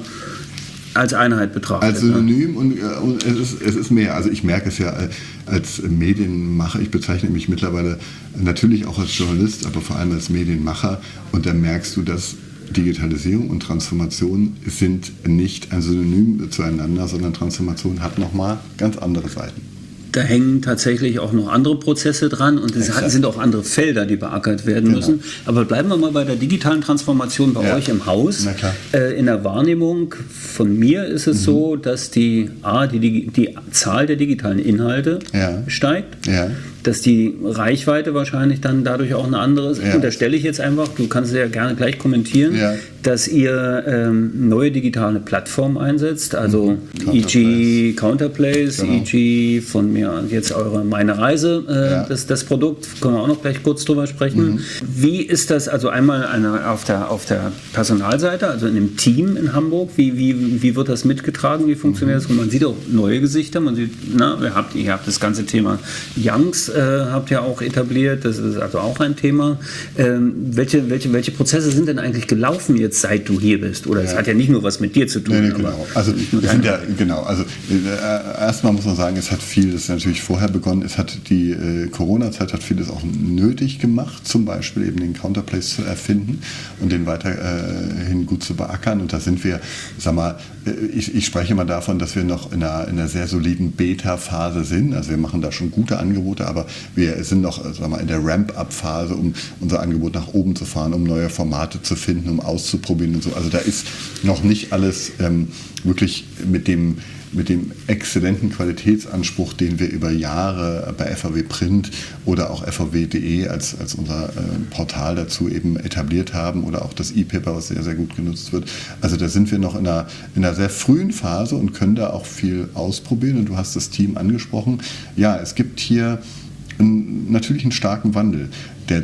als Einheit betrachtet. Als Synonym, ja. und, und es, ist, es ist mehr. Also ich merke es ja als Medienmacher, ich bezeichne mich mittlerweile natürlich auch als Journalist, aber vor allem als Medienmacher, und da merkst du, dass Digitalisierung und Transformation sind nicht ein Synonym zueinander, sondern Transformation hat nochmal ganz andere Seiten. Da hängen tatsächlich auch noch andere Prozesse dran, und es Exakt. sind auch andere Felder, die beackert werden genau. müssen. Aber bleiben wir mal bei der digitalen Transformation bei ja. euch im Haus. Äh, in der Wahrnehmung von mir ist es mhm. so, dass die, A, die, die, die Zahl der digitalen Inhalte ja. steigt, ja. dass die Reichweite wahrscheinlich dann dadurch auch eine andere ist. Ja. Unterstelle ich jetzt einfach, du kannst es ja gerne gleich kommentieren, ja. dass ihr ähm, neue digitale Plattformen einsetzt, also mhm. E G Counterplace, genau. E G von mir jetzt eure Meine Reise, äh, ja. das, das Produkt, können wir auch noch gleich kurz drüber sprechen. Mhm. Wie ist das, also einmal eine, auf, der, auf der Personalseite, also in dem Team in Hamburg, wie, wie, wie wird das mitgetragen, wie funktioniert mhm. das? Und man sieht auch neue Gesichter, man sieht, na, ihr habt, ihr habt das ganze Thema Youngs, äh, habt ihr auch etabliert, das ist also auch ein Thema. Ähm, welche, welche, welche Prozesse sind denn eigentlich gelaufen jetzt, seit du hier bist? Oder es ja. hat ja nicht nur was mit dir zu tun. Nee, nee, genau. Aber also, wir sind ja, genau, also äh, erstmal muss man sagen, es hat viel, das ist natürlich vorher begonnen, es hat die äh, Corona-Zeit hat vieles auch nötig gemacht, zum Beispiel eben den Counterplace zu erfinden und den weiterhin äh, gut zu beackern. Und da sind wir, sag mal, ich, ich spreche mal davon, dass wir noch in einer, in einer sehr soliden Beta-Phase sind. Also wir machen da schon gute Angebote, aber wir sind noch, sag mal, in der Ramp-Up-Phase, um unser Angebot nach oben zu fahren, um neue Formate zu finden, um auszuprobieren und so. Also da ist noch nicht alles ähm, wirklich mit dem mit dem exzellenten Qualitätsanspruch, den wir über Jahre bei F A W Print oder auch F A W punkt de als, als unser äh, Portal dazu eben etabliert haben, oder auch das E-Paper, was sehr, sehr gut genutzt wird. Also da sind wir noch in einer, in einer sehr frühen Phase und können da auch viel ausprobieren. Und du hast das Team angesprochen. Ja, es gibt hier einen, natürlich einen starken Wandel. Der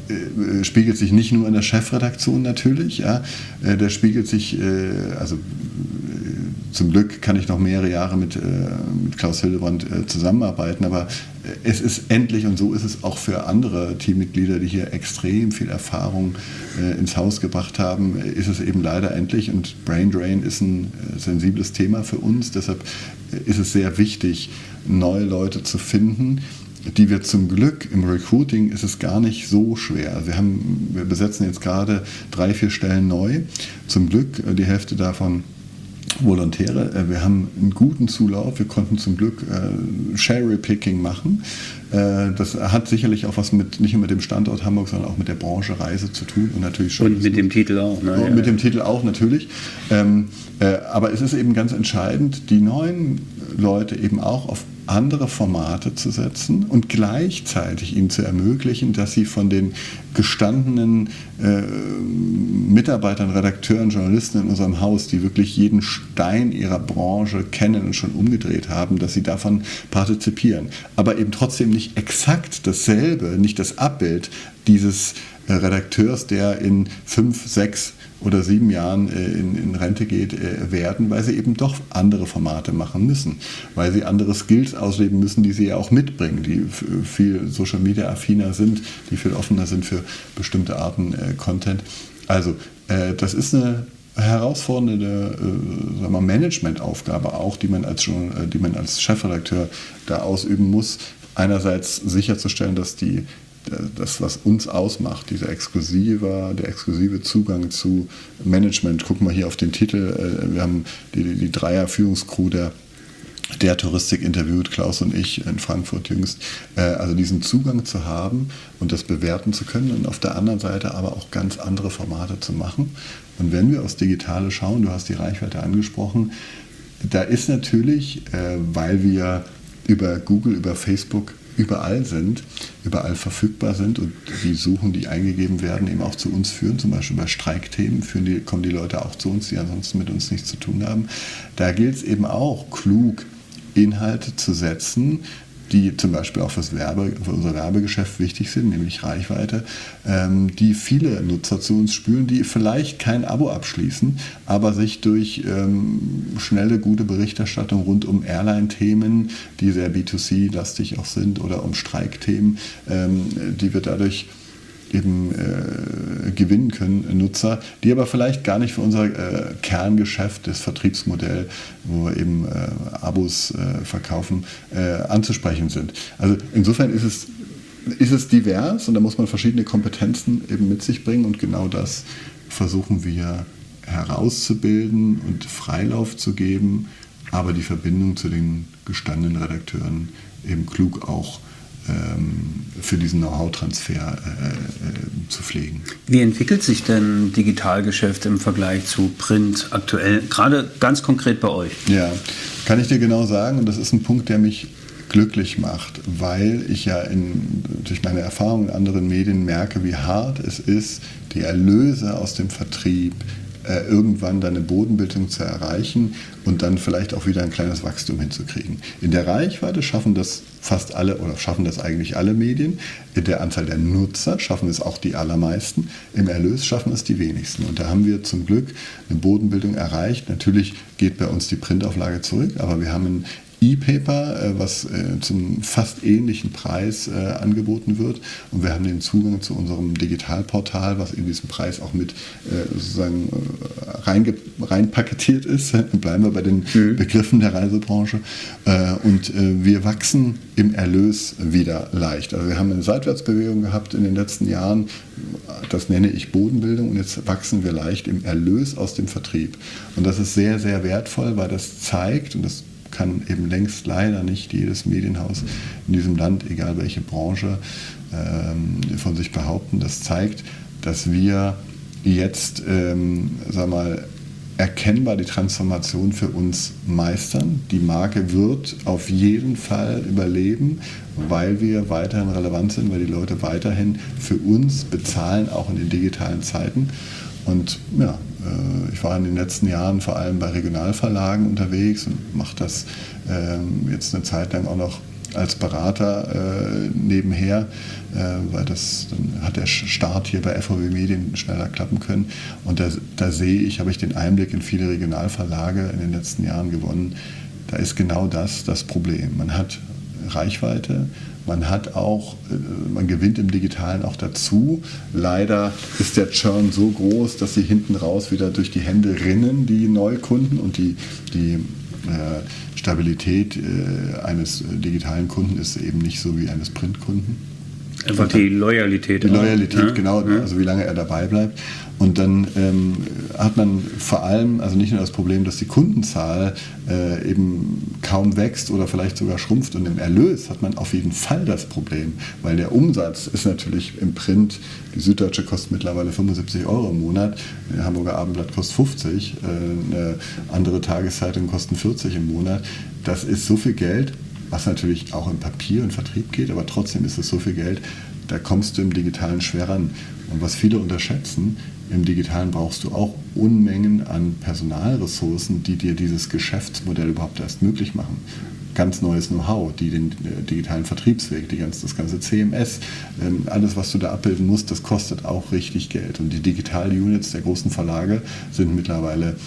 äh, spiegelt sich nicht nur in der Chefredaktion natürlich, ja, äh, der spiegelt sich, äh, also zum Glück kann ich noch mehrere Jahre mit, äh, mit Klaus Hildebrand äh, zusammenarbeiten, aber äh, es ist endlich, und so ist es auch für andere Teammitglieder, die hier extrem viel Erfahrung äh, ins Haus gebracht haben, ist es eben leider endlich, und Brain Drain ist ein äh, sensibles Thema für uns, deshalb äh, ist es sehr wichtig, neue Leute zu finden, die wir zum Glück, im Recruiting ist es gar nicht so schwer. Also wir, haben, wir besetzen jetzt gerade drei, vier Stellen neu, zum Glück äh, die Hälfte davon Volontäre. Wir haben einen guten Zulauf. Wir konnten zum Glück äh, Cherry-Picking machen. Äh, das hat sicherlich auch was mit, nicht nur mit dem Standort Hamburg, sondern auch mit der Branche Reise zu tun. Und natürlich schon. Und mit dem Titel auch. Ne? Und ja. mit dem Titel auch natürlich. Ähm, äh, aber es ist eben ganz entscheidend, die neuen Leute eben auch auf andere Formate zu setzen und gleichzeitig ihnen zu ermöglichen, dass sie von den gestandenen äh, Mitarbeitern, Redakteuren, Journalisten in unserem Haus, die wirklich jeden Stein ihrer Branche kennen und schon umgedreht haben, dass sie davon partizipieren. Aber eben trotzdem nicht exakt dasselbe, nicht das Abbild dieses äh, Redakteurs, der in fünf, sechs oder sieben Jahren äh, in, in Rente geht, äh, werden, weil sie eben doch andere Formate machen müssen, weil sie andere Skills ausleben müssen, die sie ja auch mitbringen, die f- viel Social Media affiner sind, die viel offener sind für bestimmte Arten äh, Content. Also äh, das ist eine herausfordernde äh, sagen wir, Managementaufgabe auch, die man, als, die man als Chefredakteur da ausüben muss. Einerseits sicherzustellen, dass die, das, was uns ausmacht, dieser exklusive, der exklusive Zugang zu Management, gucken wir hier auf den Titel, äh, wir haben die, die, die Dreier-Führungscrew der der Touristik interviewt, Klaus und ich in Frankfurt jüngst, also diesen Zugang zu haben und das bewerten zu können und auf der anderen Seite aber auch ganz andere Formate zu machen. Und wenn wir aufs Digitale schauen, du hast die Reichweite angesprochen, da ist natürlich, weil wir über Google, über Facebook überall sind, überall verfügbar sind und die Suchen, die eingegeben werden, eben auch zu uns führen, zum Beispiel bei Streikthemen führen die, kommen die Leute auch zu uns, die ansonsten mit uns nichts zu tun haben. Da gilt es eben auch, klug Inhalte zu setzen, die zum Beispiel auch fürs Werbe, für unser Werbegeschäft wichtig sind, nämlich Reichweite, ähm, die viele Nutzer zu uns spülen, die vielleicht kein Abo abschließen, aber sich durch ähm, schnelle, gute Berichterstattung rund um Airline-Themen, die sehr B zwei C-lastig auch sind, oder um Streikthemen, ähm, die wir dadurch eben äh, gewinnen können, Nutzer, die aber vielleicht gar nicht für unser äh, Kerngeschäft, das Vertriebsmodell, wo wir eben äh, Abos äh, verkaufen, äh, anzusprechen sind. Also insofern ist es, ist es divers und da muss man verschiedene Kompetenzen eben mit sich bringen und genau das versuchen wir herauszubilden und Freilauf zu geben, aber die Verbindung zu den gestandenen Redakteuren eben klug auch für diesen Know-how-Transfer äh, äh, zu pflegen. Wie entwickelt sich denn Digitalgeschäft im Vergleich zu Print aktuell, gerade ganz konkret bei euch? Ja, kann ich dir genau sagen, und das ist ein Punkt, der mich glücklich macht, weil ich ja in, durch meine Erfahrungen in anderen Medien merke, wie hart es ist, die Erlöse aus dem Vertrieb äh, irgendwann deine Bodenbildung zu erreichen und dann vielleicht auch wieder ein kleines Wachstum hinzukriegen. In der Reichweite schaffen das fast alle oder schaffen das eigentlich alle Medien. In der Anzahl der Nutzer schaffen es auch die allermeisten. Im Erlös schaffen es die wenigsten. Und da haben wir zum Glück eine Bodenbildung erreicht. Natürlich geht bei uns die Printauflage zurück, aber wir haben ein E-Paper, was zum fast ähnlichen Preis angeboten wird. Und wir haben den Zugang zu unserem Digitalportal, was in diesem Preis auch mit sozusagen rein, rein paketiert ist. Bleiben wir bei den mhm. Begriffen der Reisebranche. Und wir wachsen im Erlös wieder leicht. Also wir haben eine Seitwärtsbewegung gehabt in den letzten Jahren. Das nenne ich Bodenbildung. Und jetzt wachsen wir leicht im Erlös aus dem Vertrieb. Und das ist sehr, sehr wertvoll, weil das zeigt, und das kann eben längst leider nicht jedes Medienhaus in diesem Land, egal welche Branche, ähm, von sich behaupten. Das zeigt, dass wir jetzt, ähm, sag mal, erkennbar die Transformation für uns meistern. Die Marke wird auf jeden Fall überleben, weil wir weiterhin relevant sind, weil die Leute weiterhin für uns bezahlen, auch in den digitalen Zeiten. Und ja, ich war in den letzten Jahren vor allem bei Regionalverlagen unterwegs und mache das ähm, jetzt eine Zeit lang auch noch als Berater äh, nebenher, äh, weil das dann hat der Start hier bei F V W Medien schneller klappen können. Und da, da sehe ich, habe ich den Einblick in viele Regionalverlage in den letzten Jahren gewonnen. Da ist genau das das Problem. Man hat Reichweite, man hat auch, man gewinnt im Digitalen auch dazu. Leider ist der Churn so groß, dass sie hinten raus wieder durch die Hände rinnen, die Neukunden, und die, die äh, Stabilität äh, eines digitalen Kunden ist eben nicht so wie eines Printkunden. Einfach die Loyalität. Die Loyalität, ja, genau, ja. Also wie lange er dabei bleibt. Und dann ähm, hat man vor allem, also nicht nur das Problem, dass die Kundenzahl äh, eben kaum wächst oder vielleicht sogar schrumpft, und im Erlös hat man auf jeden Fall das Problem, weil der Umsatz ist natürlich im Print, die Süddeutsche kostet mittlerweile fünfundsiebzig Euro im Monat, der Hamburger Abendblatt kostet fünfzig, äh, eine andere Tageszeitung kosten vierzig im Monat. Das ist so viel Geld, was natürlich auch im Papier und Vertrieb geht, aber trotzdem ist es so viel Geld, da kommst du im Digitalen schwer ran. Und was viele unterschätzen, im Digitalen brauchst du auch Unmengen an Personalressourcen, die dir dieses Geschäftsmodell überhaupt erst möglich machen. Ganz neues Know-how, die den äh, digitalen Vertriebsweg, die ganz, das ganze C M S, ähm, alles, was du da abbilden musst, das kostet auch richtig Geld. Und die Digital-Units der großen Verlage sind mittlerweile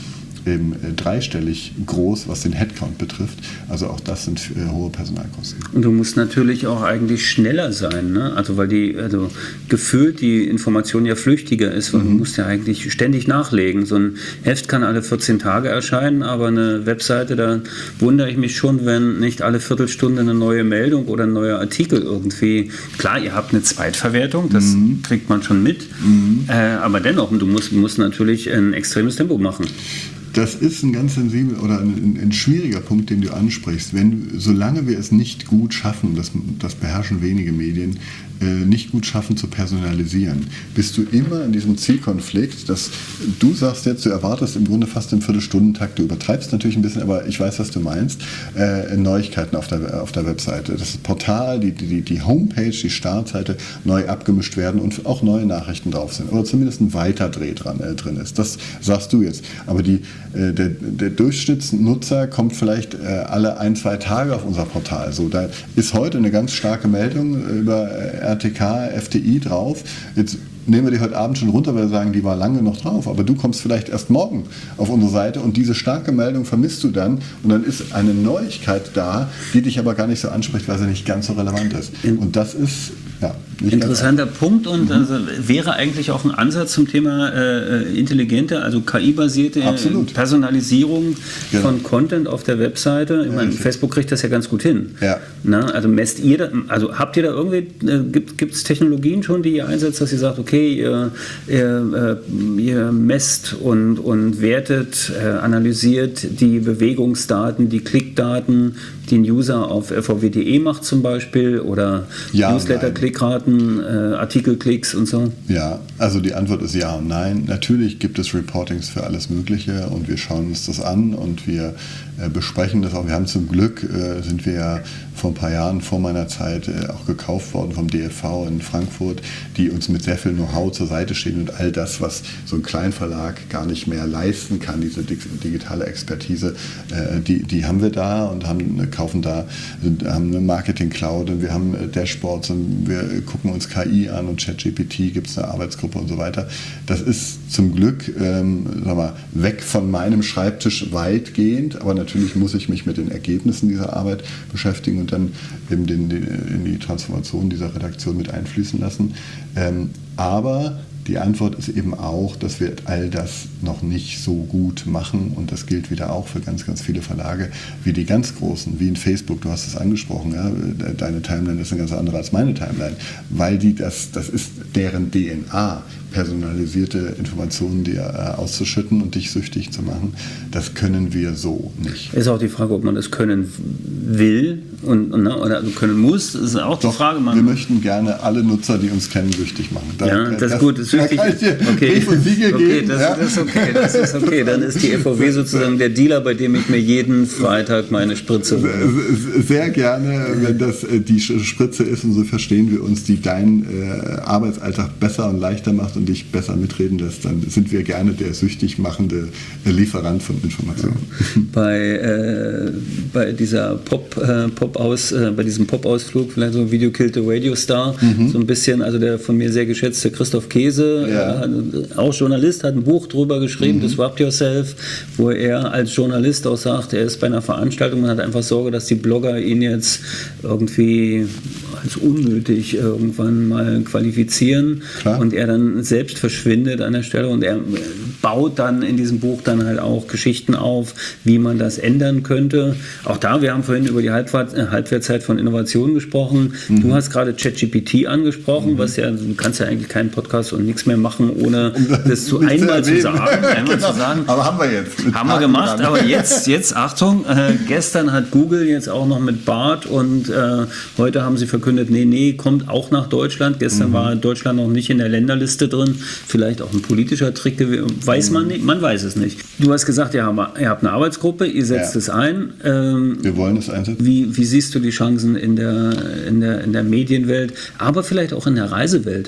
eben äh, dreistellig groß, was den Headcount betrifft. Also auch das sind äh, hohe Personalkosten. Und du musst natürlich auch eigentlich schneller sein, ne? Also weil die, also gefühlt die Information ja flüchtiger ist, weil mhm. du musst ja eigentlich ständig nachlegen. So ein Heft kann alle vierzehn Tage erscheinen, aber eine Webseite, da wundere ich mich schon, wenn nicht alle Viertelstunde eine neue Meldung oder ein neuer Artikel irgendwie. Klar, ihr habt eine Zweitverwertung, das mhm. kriegt man schon mit, mhm. äh, aber dennoch, du musst, musst natürlich ein extremes Tempo machen. Das ist ein ganz sensibel oder ein, ein schwieriger Punkt, den du ansprichst. Wenn, solange wir es nicht gut schaffen, das, das beherrschen wenige Medien, äh, nicht gut schaffen zu personalisieren, bist du immer in diesem Zielkonflikt, dass du sagst jetzt, du erwartest im Grunde fast im Viertelstundentakt, du übertreibst natürlich ein bisschen, aber ich weiß, was du meinst, äh, Neuigkeiten auf der, auf der Webseite. Das Portal, die, die, die Homepage, die Startseite neu abgemischt werden und auch neue Nachrichten drauf sind oder zumindest ein Weiterdreh dran, äh, drin ist. Das sagst du jetzt. Aber die Der, der Durchschnittsnutzer kommt vielleicht äh, alle ein, zwei Tage auf unser Portal. So, da ist heute eine ganz starke Meldung über äh, R T K, F T I drauf. Jetzt nehmen wir die heute Abend schon runter, weil wir sagen, die war lange noch drauf. Aber du kommst vielleicht erst morgen auf unsere Seite und diese starke Meldung vermisst du dann. Und dann ist eine Neuigkeit da, die dich aber gar nicht so anspricht, weil sie nicht ganz so relevant ist. Und das ist ja, nicht interessanter Punkt und mhm. also wäre eigentlich auch ein Ansatz zum Thema äh, intelligente, also K I-basierte Absolut. Personalisierung genau. von Content auf der Webseite. Ich ja, meine, Facebook kriegt das ja ganz gut hin. Ja. Na, also messt ihr da, also habt ihr da irgendwie, äh, gibt es Technologien schon, die ihr einsetzt, dass ihr sagt, okay, ihr, ihr, äh, ihr messt und, und wertet, äh, analysiert die Bewegungsdaten, die Klickdaten, die ein User auf f v w punkt de macht zum Beispiel oder ja, Newsletter-Klickraten, äh, Artikelklicks und so? Ja, also die Antwort ist ja und nein. Natürlich gibt es Reportings für alles Mögliche und wir schauen uns das an und wir äh, besprechen das auch. Wir haben zum Glück, äh, sind wir ja vor ein paar Jahren, vor meiner Zeit, äh, auch gekauft worden vom D F V in Frankfurt, die uns mit sehr viel Know-how zur Seite stehen und all das, was so ein Kleinverlag gar nicht mehr leisten kann, diese digitale Expertise, äh, die, die haben wir da und haben, kaufen da, haben eine Marketing-Cloud und wir haben Dashboards und wir gucken uns K I an und ChatGPT, gibt es eine Arbeitsgruppe und so weiter. Das ist zum Glück ähm, sag mal, weg von meinem Schreibtisch weitgehend, aber natürlich muss ich mich mit den Ergebnissen dieser Arbeit beschäftigen und dann eben den, den, in die Transformation dieser Redaktion mit einfließen lassen. Ähm, aber die Antwort ist eben auch, dass wir all das noch nicht so gut machen und das gilt wieder auch für ganz, ganz viele Verlage, wie die ganz großen, wie in Facebook, du hast es angesprochen, ja, deine Timeline ist eine ganz andere als meine Timeline, weil die das, das ist deren D N A, personalisierte Informationen dir äh, auszuschütten und dich süchtig zu machen, das können wir so nicht. Ist auch die Frage, ob man das können will und, und oder also können muss, das ist auch die Doch, Frage. Man wir möchten gerne alle Nutzer, die uns kennen, süchtig machen. Da, ja, das, das ist gut. Das da kann ich dir okay. Brief und Siegel okay, geben. Das, ja? das, ist okay, das ist okay. Dann ist die F V W sozusagen der Dealer, bei dem ich mir jeden Freitag meine Spritze hole. Sehr gerne, wenn das die Spritze ist und so verstehen wir uns, die deinen äh, Arbeitsalltag besser und leichter macht und dich besser mitreden lässt, dann sind wir gerne der süchtig machende Lieferant von Informationen. Bei, äh, bei dieser Pop, äh, Pop aus, äh, bei diesem Pop-Ausflug, vielleicht so Video Killed the Radio Star, mhm. so ein bisschen, also der von mir sehr geschätzte Christoph Käse, ja. äh, auch Journalist, hat ein Buch drüber geschrieben, mhm. Disrupt Yourself, wo er als Journalist auch sagt, er ist bei einer Veranstaltung und hat einfach Sorge, dass die Blogger ihn jetzt irgendwie als unnötig irgendwann mal qualifizieren. Klar. Und er dann selbst verschwindet an der Stelle und er baut dann in diesem Buch dann halt auch Geschichten auf, wie man das ändern könnte. Auch da, wir haben vorhin über die Halbwertzeit von Innovationen gesprochen. Mhm. Du hast gerade ChatGPT angesprochen, mhm. was ja, du kannst ja eigentlich keinen Podcast und nichts mehr machen, ohne um das, das zu einmal zu, zu sagen. Einmal genau. zu sagen. Aber haben wir jetzt. Haben wir gemacht, aber jetzt, jetzt Achtung, äh, gestern hat Google jetzt auch noch mit Bart und äh, heute haben sie verkündet, nee, nee, kommt auch nach Deutschland. Gestern mhm. war Deutschland noch nicht in der Länderliste drin. Vielleicht auch ein politischer Trick, weiß man nicht, man weiß es nicht. Du hast gesagt, ihr habt eine Arbeitsgruppe, ihr setzt ja. es ein. Ähm, Wir wollen es einsetzen. Wie, wie siehst du die Chancen in der, in, der, in der Medienwelt, aber vielleicht auch in der Reisewelt?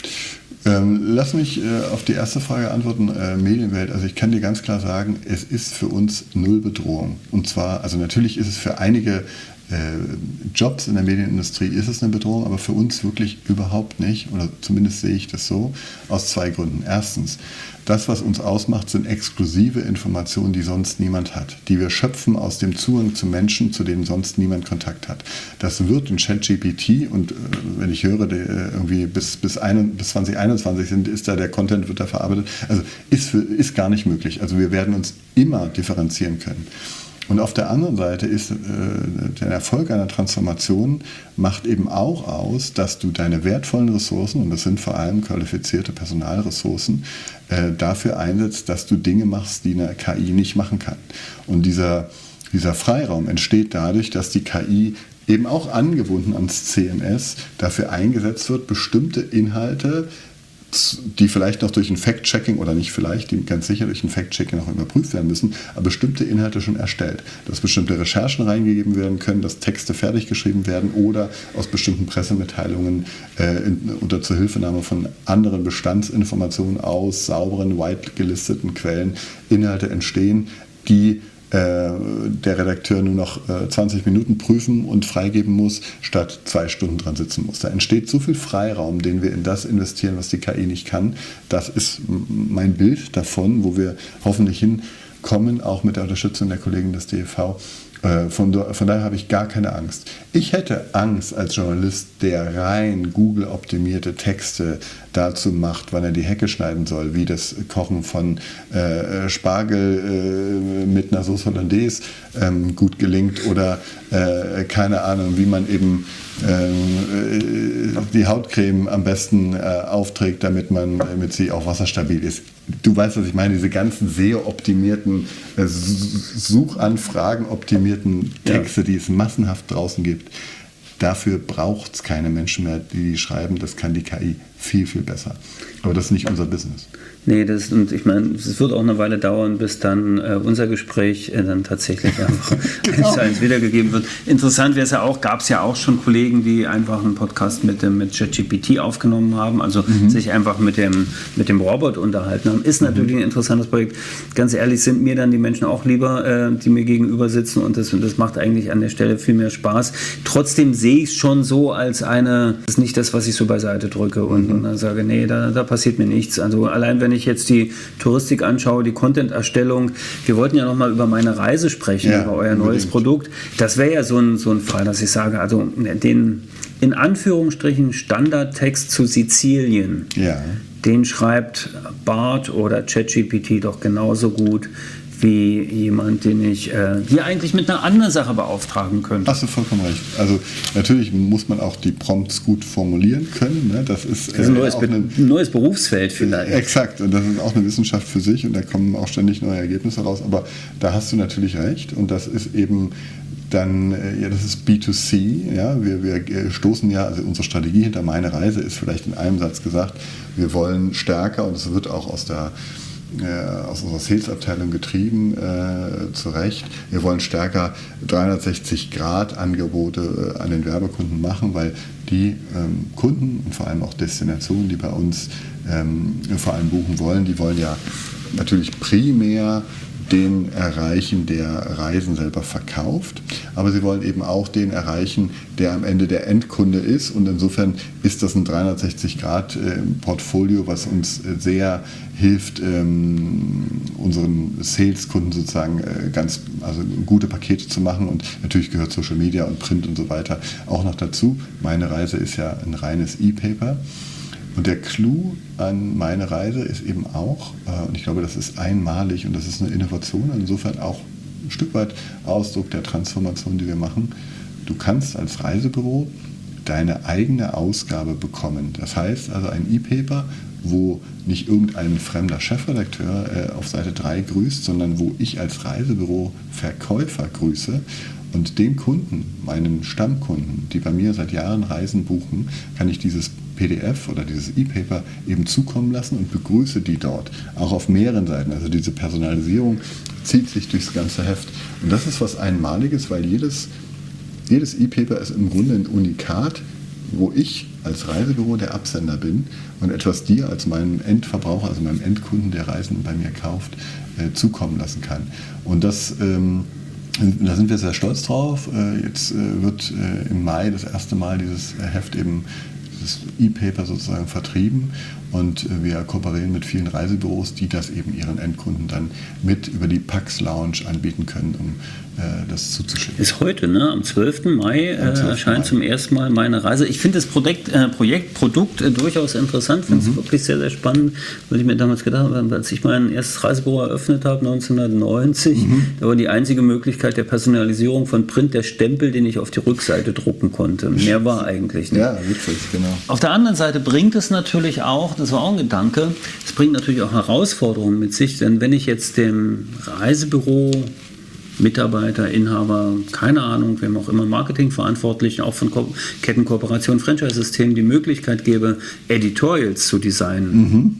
Ähm, lass mich äh, auf die erste Frage antworten, äh, Medienwelt. Also ich kann dir ganz klar sagen, es ist für uns null Bedrohung. Und zwar, also natürlich ist es für einige äh, Jobs in der Medienindustrie ist es eine Bedrohung, aber für uns wirklich überhaupt nicht, oder zumindest sehe ich das so, aus zwei Gründen. Erstens, das, was uns ausmacht, sind exklusive Informationen, die sonst niemand hat, die wir schöpfen aus dem Zugang zu Menschen, zu denen sonst niemand Kontakt hat. Das wird in ChatGPT, und äh, wenn ich höre, der, äh, irgendwie bis, bis, ein, bis zwanzig einundzwanzig sind, ist da der Content, wird da verarbeitet, also ist, für, ist gar nicht möglich. Also wir werden uns immer differenzieren können. Und auf der anderen Seite ist äh, der Erfolg einer Transformation macht eben auch aus, dass du deine wertvollen Ressourcen, und das sind vor allem qualifizierte Personalressourcen, äh, dafür einsetzt, dass du Dinge machst, die eine K I nicht machen kann. Und dieser, dieser Freiraum entsteht dadurch, dass die K I eben auch angebunden ans C M S dafür eingesetzt wird, bestimmte Inhalte, die vielleicht noch durch ein Fact-Checking oder nicht vielleicht, die ganz sicher durch ein Fact-Checking noch überprüft werden müssen, aber bestimmte Inhalte schon erstellt. Dass bestimmte Recherchen reingegeben werden können, dass Texte fertig geschrieben werden oder aus bestimmten Pressemitteilungen äh, in, unter Zuhilfenahme von anderen Bestandsinformationen aus sauberen, white gelisteten Quellen Inhalte entstehen, die der Redakteur nur noch zwanzig Minuten prüfen und freigeben muss, statt zwei Stunden dran sitzen muss. Da entsteht so viel Freiraum, den wir in das investieren, was die K I nicht kann. Das ist mein Bild davon, wo wir hoffentlich hinkommen, auch mit der Unterstützung der Kollegen des D E V. Von, von daher habe ich gar keine Angst. Ich hätte Angst als Journalist, der rein Google-optimierte Texte dazu macht, wann er die Hecke schneiden soll, wie das Kochen von äh, Spargel äh, mit einer Sauce Hollandaise ähm, gut gelingt oder äh, keine Ahnung, wie man eben äh, die Hautcreme am besten äh, aufträgt, damit, man, damit sie auch wasserstabil ist. Du weißt, was ich meine, diese ganzen S E O-optimierten, äh, Suchanfragen optimierten Texte, ja, die es massenhaft draußen gibt. Dafür braucht es keine Menschen mehr, die die schreiben. Das kann die K I viel, viel besser. Aber das ist nicht unser Business. Nee, das, und ich meine, es wird auch eine Weile dauern, bis dann äh, unser Gespräch äh, dann tatsächlich einfach genau. eins zu eins wiedergegeben wird. Interessant wäre es ja auch, gab es ja auch schon Kollegen, die einfach einen Podcast mit dem mit ChatGPT aufgenommen haben, also mhm. sich einfach mit dem, mit dem Robot unterhalten haben. Ist natürlich mhm. ein interessantes Projekt. Ganz ehrlich sind mir dann die Menschen auch lieber, äh, die mir gegenüber sitzen, und das, und das macht eigentlich an der Stelle viel mehr Spaß. Trotzdem sehe ich es schon so als eine, das ist nicht das, was ich so beiseite drücke und, mhm. und dann sage, nee, da, da passiert mir nichts. Also allein wenn Wenn ich jetzt die Touristik anschaue, die Content-Erstellung, wir wollten ja noch mal über meine Reise sprechen, ja, über euer neues unbedingt. Produkt. Das wäre ja so ein, so ein Fall, dass ich sage, also den in Anführungsstrichen Standardtext zu Sizilien, ja. den schreibt Bart oder ChatGPT doch genauso gut wie jemand, den ich äh, hier eigentlich mit einer anderen Sache beauftragen könnte. Hast du vollkommen recht. Also natürlich muss man auch die Prompts gut formulieren können. Ne? Das ist, das ist ein, neues, äh, auch eine, ein neues Berufsfeld vielleicht. Exakt. Und das ist auch eine Wissenschaft für sich und da kommen auch ständig neue Ergebnisse raus. Aber da hast du natürlich recht und das ist eben dann, ja, das ist B zwei C. Ja? Wir, wir stoßen ja, also unsere Strategie hinter meine Reise ist vielleicht in einem Satz gesagt, wir wollen stärker, und es wird auch aus der aus unserer Sales-Abteilung getrieben, äh, zu Recht. Wir wollen stärker dreihundertsechzig Grad Angebote äh, an den Werbekunden machen, weil die ähm, Kunden und vor allem auch Destinationen, die bei uns ähm, vor allem buchen wollen, die wollen ja natürlich primär den erreichen, der Reisen selber verkauft, aber sie wollen eben auch den erreichen, der am Ende der Endkunde ist, und insofern ist das ein dreihundertsechzig Grad Portfolio, was uns sehr hilft, ähm, unseren Sales-Kunden sozusagen äh, ganz also gute Pakete zu machen, und natürlich gehört Social Media und Print und so weiter auch noch dazu. Meine Reise ist ja ein reines E-Paper. Und der Clou an meine Reise ist eben auch, äh, und ich glaube, das ist einmalig und das ist eine Innovation, insofern auch ein Stück weit Ausdruck der Transformation, die wir machen. Du kannst als Reisebüro deine eigene Ausgabe bekommen. Das heißt also ein E-Paper, wo nicht irgendein fremder Chefredakteur äh, auf Seite drei grüßt, sondern wo ich als Reisebüro Verkäufer grüße und den Kunden, meinen Stammkunden, die bei mir seit Jahren Reisen buchen, kann ich dieses P D F oder dieses E-Paper eben zukommen lassen und begrüße die dort, auch auf mehreren Seiten. Also diese Personalisierung zieht sich durchs ganze Heft. Und das ist was Einmaliges, weil jedes, jedes E-Paper ist im Grunde ein Unikat, wo ich als Reisebüro der Absender bin und etwas dir als meinem Endverbraucher, also meinem Endkunden, der Reisen bei mir kauft, äh, zukommen lassen kann. Und das ähm, Da sind wir sehr stolz drauf. Jetzt wird im Mai das erste Mal dieses Heft eben, dieses E-Paper sozusagen vertrieben und wir kooperieren mit vielen Reisebüros, die das eben ihren Endkunden dann mit über die Pax Lounge anbieten können, um äh, das zuzuschicken. Ist heute, ne? Am zwölften Mai äh, erscheint Mai. Zum ersten Mal meine Reise. Ich finde das Projekt, äh, Projekt Produkt äh, durchaus interessant, finde es mhm. wirklich sehr, sehr spannend, weil ich mir damals gedacht habe, als ich mein erstes Reisebüro eröffnet habe, neunzehnhundertneunzig, mhm. da war die einzige Möglichkeit der Personalisierung von Print der Stempel, den ich auf die Rückseite drucken konnte. Mehr war eigentlich nicht. Ja, witzig, genau. Auf der anderen Seite bringt es natürlich auch, das war auch ein Gedanke, es bringt natürlich auch Herausforderungen mit sich, denn wenn ich jetzt dem Reisebüro, Mitarbeiter, Inhaber, keine Ahnung, wem auch immer, Marketingverantwortlichen, auch von Ko- Kettenkooperation, Franchise-Systemen die Möglichkeit gebe, Editorials zu designen, mhm,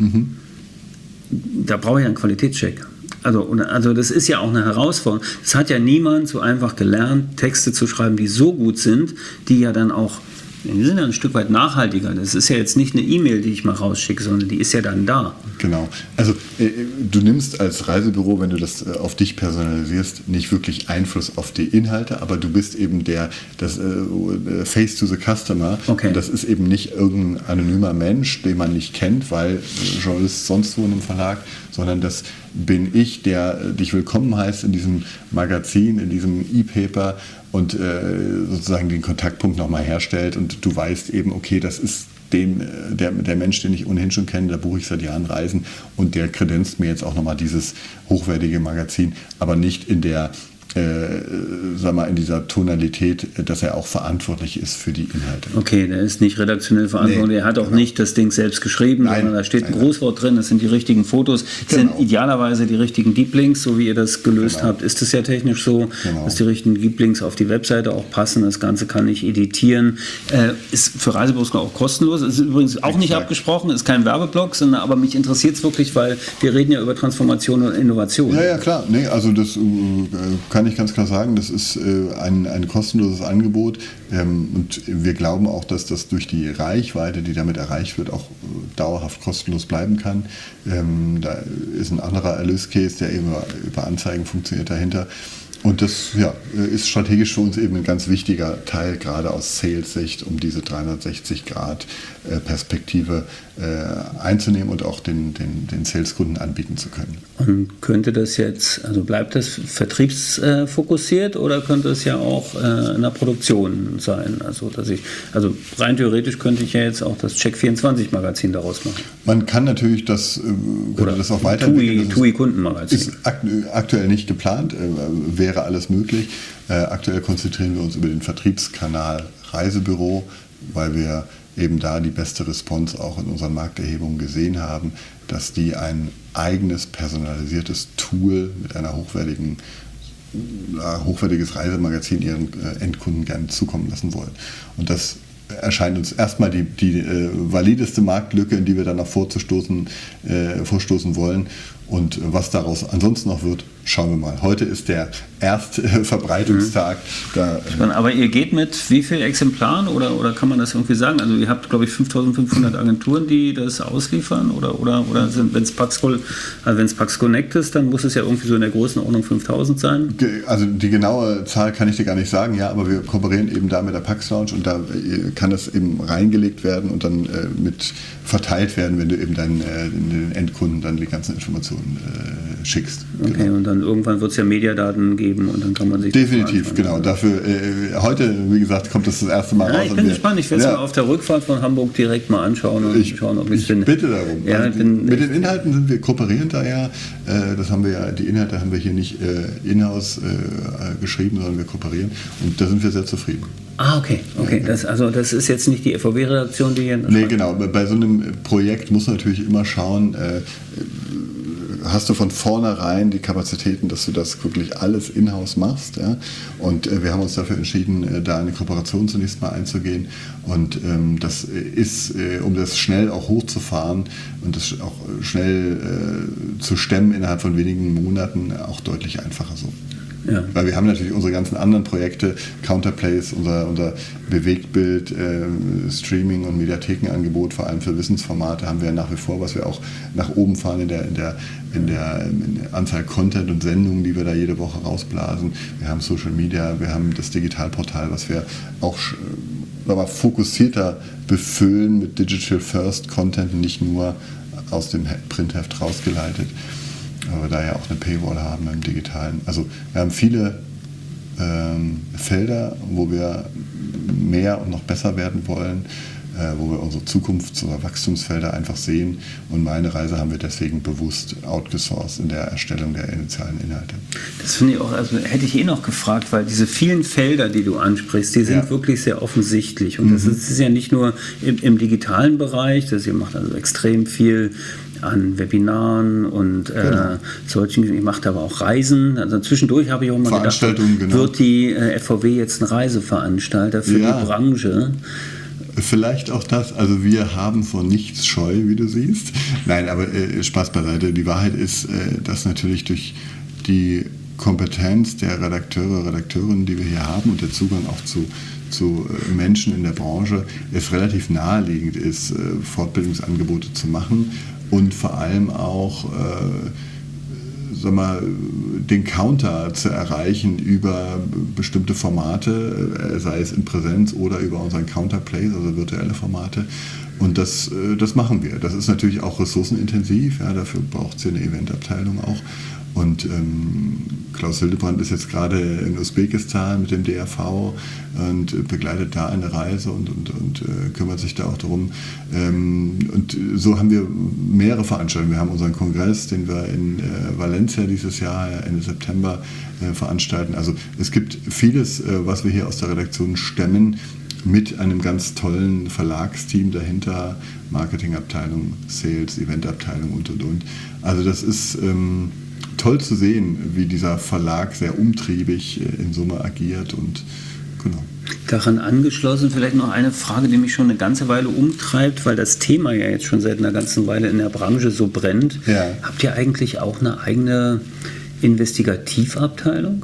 mh. da brauche ich einen Qualitätscheck. Also, also das ist ja auch eine Herausforderung. Das hat ja niemand so einfach gelernt, Texte zu schreiben, die so gut sind, die ja dann auch, die sind ja ein Stück weit nachhaltiger. Das ist ja jetzt nicht eine E-Mail, die ich mal rausschicke, sondern die ist ja dann da. Genau. Also äh, du nimmst als Reisebüro, wenn du das äh, auf dich personalisierst, nicht wirklich Einfluss auf die Inhalte, aber du bist eben der das äh, Face to the Customer. Okay. Und das ist eben nicht irgendein anonymer Mensch, den man nicht kennt, weil äh, Journalist sonst wo in einem Verlag, sondern das bin ich, der äh, dich willkommen heißt in diesem Magazin, in diesem E-Paper und äh, sozusagen den Kontaktpunkt nochmal herstellt und du weißt eben, okay, das ist den, der, der Mensch, den ich ohnehin schon kenne, da buche ich seit Jahren Reisen und der kredenzt mir jetzt auch nochmal dieses hochwertige Magazin, aber nicht in der Äh, sag mal, in dieser Tonalität, dass er auch verantwortlich ist für die Inhalte. Okay, der ist nicht redaktionell verantwortlich, nee, er hat auch genau. nicht das Ding selbst geschrieben, nein, sondern da steht ein nein, Großwort nein. drin, das sind die richtigen Fotos, das genau. sind idealerweise die richtigen Deep Links, so wie ihr das gelöst genau. habt, ist es ja technisch so, genau. dass die richtigen Deep Links auf die Webseite auch passen, das Ganze kann ich editieren, äh, ist für Reisebüros auch kostenlos, ist übrigens auch Exakt. nicht abgesprochen, ist kein Werbeblock, sondern aber mich interessiert es wirklich, weil wir reden ja über Transformation und Innovation. Ja, ja, klar, nee, also das äh, kann ich ganz klar sagen, das ist äh, ein, ein kostenloses Angebot ähm, und wir glauben auch, dass das durch die Reichweite, die damit erreicht wird, auch äh, dauerhaft kostenlos bleiben kann. Ähm, da ist ein anderer Erlöscase, der eben über, über Anzeigen funktioniert dahinter. Und das ja, ist strategisch für uns eben ein ganz wichtiger Teil, gerade aus Sales-Sicht, um diese dreihundertsechzig Grad Perspektive äh, einzunehmen und auch den, den, den Sales-Kunden anbieten zu können. Und könnte das jetzt, also bleibt das vertriebsfokussiert äh, oder könnte es ja auch äh, in der Produktion sein? Also, dass ich, also rein theoretisch könnte ich ja jetzt auch das Check vierundzwanzig Magazin daraus machen. Man kann natürlich das, äh, oder das auch weiterentwickeln. T U I-Kundenmagazin. Ist akt- aktuell nicht geplant, äh, wäre alles möglich. Äh, aktuell konzentrieren wir uns über den Vertriebskanal Reisebüro, weil wir eben da die beste Response auch in unseren Markterhebungen gesehen haben, dass die ein eigenes personalisiertes Tool mit einer hochwertigen, äh, hochwertiges Reisemagazin ihren äh, Endkunden gerne zukommen lassen wollen. Und das erscheint uns erstmal die, die äh, valideste Marktlücke, in die wir dann noch vorzustoßen, äh, vorstoßen wollen. Und was daraus ansonsten noch wird, schauen wir mal. Heute ist der Erstverbreitungstag. Mhm. Da, äh Aber ihr geht mit wie vielen Exemplaren oder, oder kann man das irgendwie sagen? Also ihr habt, glaube ich, fünftausendfünfhundert Agenturen, die das ausliefern oder, oder, oder wenn es Pax, also Pax Connect ist, dann muss es ja irgendwie so in der Größenordnung fünftausend sein? Also die genaue Zahl kann ich dir gar nicht sagen, ja, aber wir kooperieren eben da mit der Pax Lounge und da kann das eben reingelegt werden und dann äh, mit verteilt werden, wenn du eben deinen, äh, den Endkunden dann die ganzen Informationen äh, schickst. Okay, genau. Und dann irgendwann wird es ja Mediadaten geben und dann kann man sich... Definitiv, genau. Dafür, äh, heute, wie gesagt, kommt das das erste Mal ja, raus. Ich bin gespannt, ich werde es ja. mir auf der Rückfahrt von Hamburg direkt mal anschauen und ich, schauen, ob ich es bin. Ich bitte darum. Ja, also, bin, mit den Inhalten sind wir kooperierend da ja. Äh, das haben wir ja, die Inhalte haben wir hier nicht äh, in-house äh, geschrieben, sondern wir kooperieren und da sind wir sehr zufrieden. Ah, okay, okay. Ja, das, also das ist jetzt nicht die F V W-Redaktion, die hier... Nee, genau. Bei so einem Projekt muss man natürlich immer schauen, äh, hast du von vornherein die Kapazitäten, dass du das wirklich alles in-house machst. Ja? Und äh, wir haben uns dafür entschieden, äh, da eine Kooperation zunächst mal einzugehen. Und ähm, das ist, äh, um das schnell auch hochzufahren und das auch schnell äh, zu stemmen innerhalb von wenigen Monaten, auch deutlich einfacher so. Ja. Weil wir haben natürlich unsere ganzen anderen Projekte, Counterplays, unser, unser Bewegtbild, äh, Streaming und Mediathekenangebot, vor allem für Wissensformate, haben wir nach wie vor, was wir auch nach oben fahren in der, in der, in der, in der Anzahl Content und Sendungen, die wir da jede Woche rausblasen. Wir haben Social Media, wir haben das Digitalportal, was wir auch sagen wir, fokussierter befüllen mit Digital First Content, nicht nur aus dem Printheft rausgeleitet, weil wir da ja auch eine Paywall haben im Digitalen. Also wir haben viele ähm, Felder, wo wir mehr und noch besser werden wollen, äh, wo wir unsere Zukunfts- oder Wachstumsfelder einfach sehen. Und meine Reise haben wir deswegen bewusst outgesourced in der Erstellung der initialen Inhalte. Das finde ich auch, also hätte ich eh noch gefragt, weil diese vielen Felder, die du ansprichst, die sind ja wirklich sehr offensichtlich. Und mhm. das ist, ist ja nicht nur im, im digitalen Bereich, das ihr macht also extrem viel an Webinaren und äh, genau. solchen, ich mache aber auch Reisen. Also zwischendurch habe ich auch mal gedacht, genau. wird die äh, F V W jetzt ein Reiseveranstalter für ja. die Branche? Vielleicht auch das. Also wir haben vor nichts Scheu, wie du siehst. Nein, aber äh, Spaß beiseite. Die Wahrheit ist, äh, dass natürlich durch die Kompetenz der Redakteure, Redakteurinnen, die wir hier haben und der Zugang auch zu zu Menschen in der Branche, es relativ naheliegend ist, Fortbildungsangebote zu machen und vor allem auch äh, sag mal, den Counter zu erreichen über bestimmte Formate, sei es in Präsenz oder über unseren Counterplays, also virtuelle Formate. Und das, das machen wir. Das ist natürlich auch ressourcenintensiv, ja, dafür braucht es ja eine Eventabteilung auch. Und ähm, Klaus Hildebrand ist jetzt gerade in Usbekistan mit dem D R V und begleitet da eine Reise und, und, und äh, kümmert sich da auch darum. Ähm, und so haben wir mehrere Veranstaltungen. Wir haben unseren Kongress, den wir in äh, Valencia dieses Jahr, Ende September, äh, veranstalten. Also es gibt vieles, äh, was wir hier aus der Redaktion stemmen, mit einem ganz tollen Verlagsteam dahinter, Marketingabteilung, Sales, Eventabteilung und, und, und. Also das ist ähm, toll zu sehen, wie dieser Verlag sehr umtriebig in Summe agiert und genau. Daran angeschlossen vielleicht noch eine Frage, die mich schon eine ganze Weile umtreibt, weil das Thema ja jetzt schon seit einer ganzen Weile in der Branche so brennt. Ja. Habt ihr eigentlich auch eine eigene Investigativabteilung?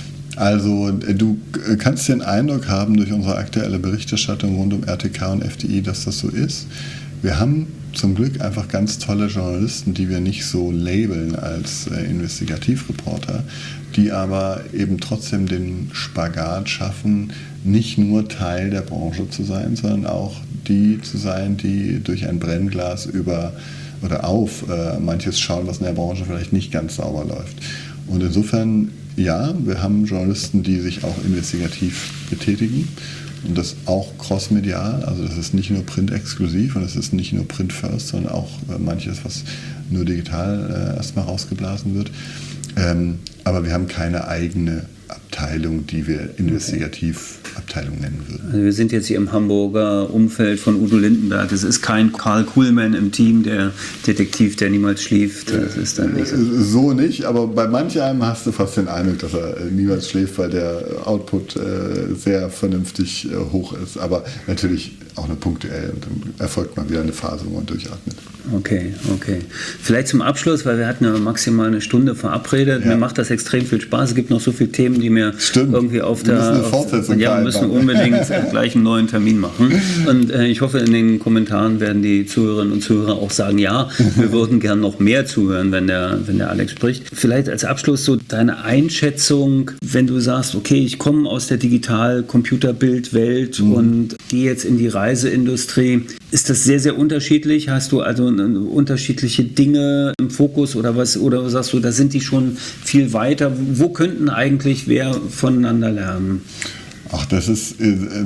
Also du kannst den Eindruck haben durch unsere aktuelle Berichterstattung rund um R T K und F D I, dass das so ist. Wir haben zum Glück einfach ganz tolle Journalisten, die wir nicht so labeln als äh, Investigativreporter, die aber eben trotzdem den Spagat schaffen, nicht nur Teil der Branche zu sein, sondern auch die zu sein, die durch ein Brennglas über oder auf äh, manches schauen, was in der Branche vielleicht nicht ganz sauber läuft. Und insofern, ja, wir haben Journalisten, die sich auch investigativ betätigen. Und das auch crossmedial, also das ist nicht nur print-exklusiv und es ist nicht nur print-first, sondern auch äh, manches, was nur digital äh, erstmal rausgeblasen wird. Ähm, aber wir haben keine eigene Abteilung, die wir Investigativabteilung nennen würden. Also wir sind jetzt hier im Hamburger Umfeld von Udo Lindenberg. Es ist kein Karl Kuhlmann im Team, der Detektiv, der niemals schläft. Das ist dann nicht so. So nicht, aber bei manch einem hast du fast den Eindruck, dass er niemals schläft, weil der Output äh, sehr vernünftig äh, hoch ist. Aber natürlich auch nur punktuell und dann erfolgt mal wieder eine Phase, wo man durchatmet. Okay, okay. Vielleicht zum Abschluss, weil wir hatten ja maximal eine Stunde verabredet. Ja. Mir macht das extrem viel Spaß. Es gibt noch so viele Themen, die mir Stimmt. irgendwie auf wir der... müssen eine Fortsetzung ja, wir müssen unbedingt gleich einen neuen Termin machen. Und äh, ich hoffe, in den Kommentaren werden die Zuhörerinnen und Zuhörer auch sagen, ja, wir würden gern noch mehr zuhören, wenn der, wenn der Alex spricht. Vielleicht als Abschluss so deine Einschätzung, wenn du sagst, okay, ich komme aus der Digital-Computerbildwelt mhm. und gehe jetzt in die Reiseindustrie. Ist das sehr, sehr unterschiedlich? Hast du also unterschiedliche Dinge im Fokus oder was? Oder sagst du, da sind die schon viel weiter? Wo könnten eigentlich wer voneinander lernen? Ach, das ist,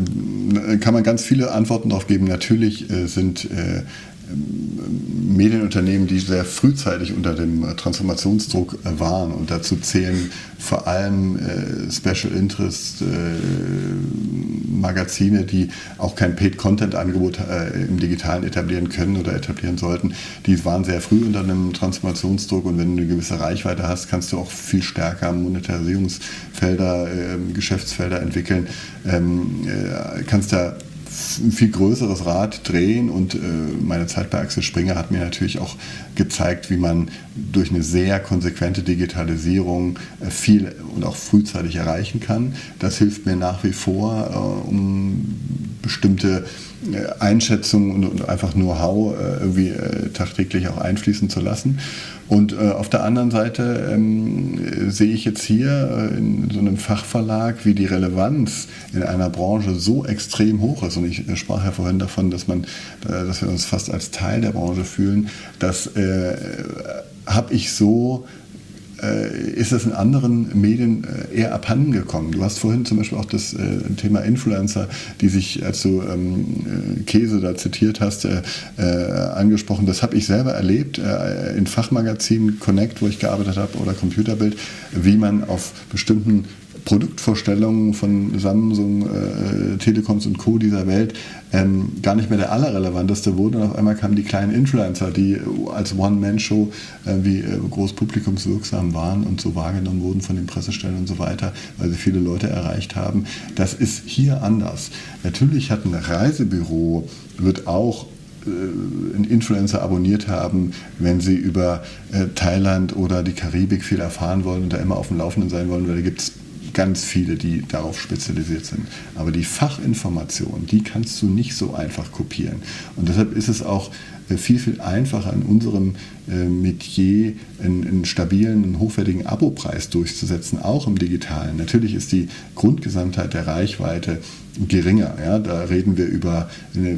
äh, kann man ganz viele Antworten darauf geben. Natürlich äh, sind äh, Medienunternehmen, die sehr frühzeitig unter dem Transformationsdruck waren und dazu zählen vor allem äh, Special Interest äh, Magazine, die auch kein Paid-Content-Angebot äh, im Digitalen etablieren können oder etablieren sollten. Die waren sehr früh unter einem Transformationsdruck und wenn du eine gewisse Reichweite hast, kannst du auch viel stärker Monetarisierungsfelder, äh, Geschäftsfelder entwickeln, ähm, äh, kannst da ein viel größeres Rad drehen und äh, meine Zeit bei Axel Springer hat mir natürlich auch gezeigt, wie man durch eine sehr konsequente Digitalisierung äh, viel und auch frühzeitig erreichen kann. Das hilft mir nach wie vor, äh, um bestimmte äh, Einschätzungen und, und einfach Know-how äh, irgendwie äh, tagtäglich auch einfließen zu lassen. Und äh, auf der anderen Seite ähm, sehe ich jetzt hier äh, in so einem Fachverlag, wie die Relevanz in einer Branche so extrem hoch ist. Und ich äh, sprach ja vorhin davon, dass, man, äh, dass wir uns fast als Teil der Branche fühlen. Das äh, habe ich so... ist es in anderen Medien eher abhanden gekommen. Du hast vorhin zum Beispiel auch das äh, Thema Influencer, die sich, als du ähm, Käse da zitiert hast, äh, angesprochen. Das habe ich selber erlebt äh, in Fachmagazinen, Connect, wo ich gearbeitet habe, oder Computerbild, wie man auf bestimmten Produktvorstellungen von Samsung, äh, Telekoms und Co. dieser Welt ähm, gar nicht mehr der allerrelevanteste wurden. Und auf einmal kamen die kleinen Influencer, die als One-Man-Show äh, wie äh, groß publikumswirksam waren und so wahrgenommen wurden von den Pressestellen und so weiter, weil sie viele Leute erreicht haben. Das ist hier anders. Natürlich hat ein Reisebüro, wird auch einen Influencer abonniert haben, wenn sie über äh, Thailand oder die Karibik viel erfahren wollen und da immer auf dem Laufenden sein wollen, weil da gibt es ganz viele, die darauf spezialisiert sind. Aber die Fachinformation, die kannst du nicht so einfach kopieren. Und deshalb ist es auch äh, viel, viel einfacher in unserem äh, Metier einen, einen stabilen, einen hochwertigen Abopreis durchzusetzen, auch im Digitalen. Natürlich ist die Grundgesamtheit der Reichweite geringer. Ja? Da reden wir über eine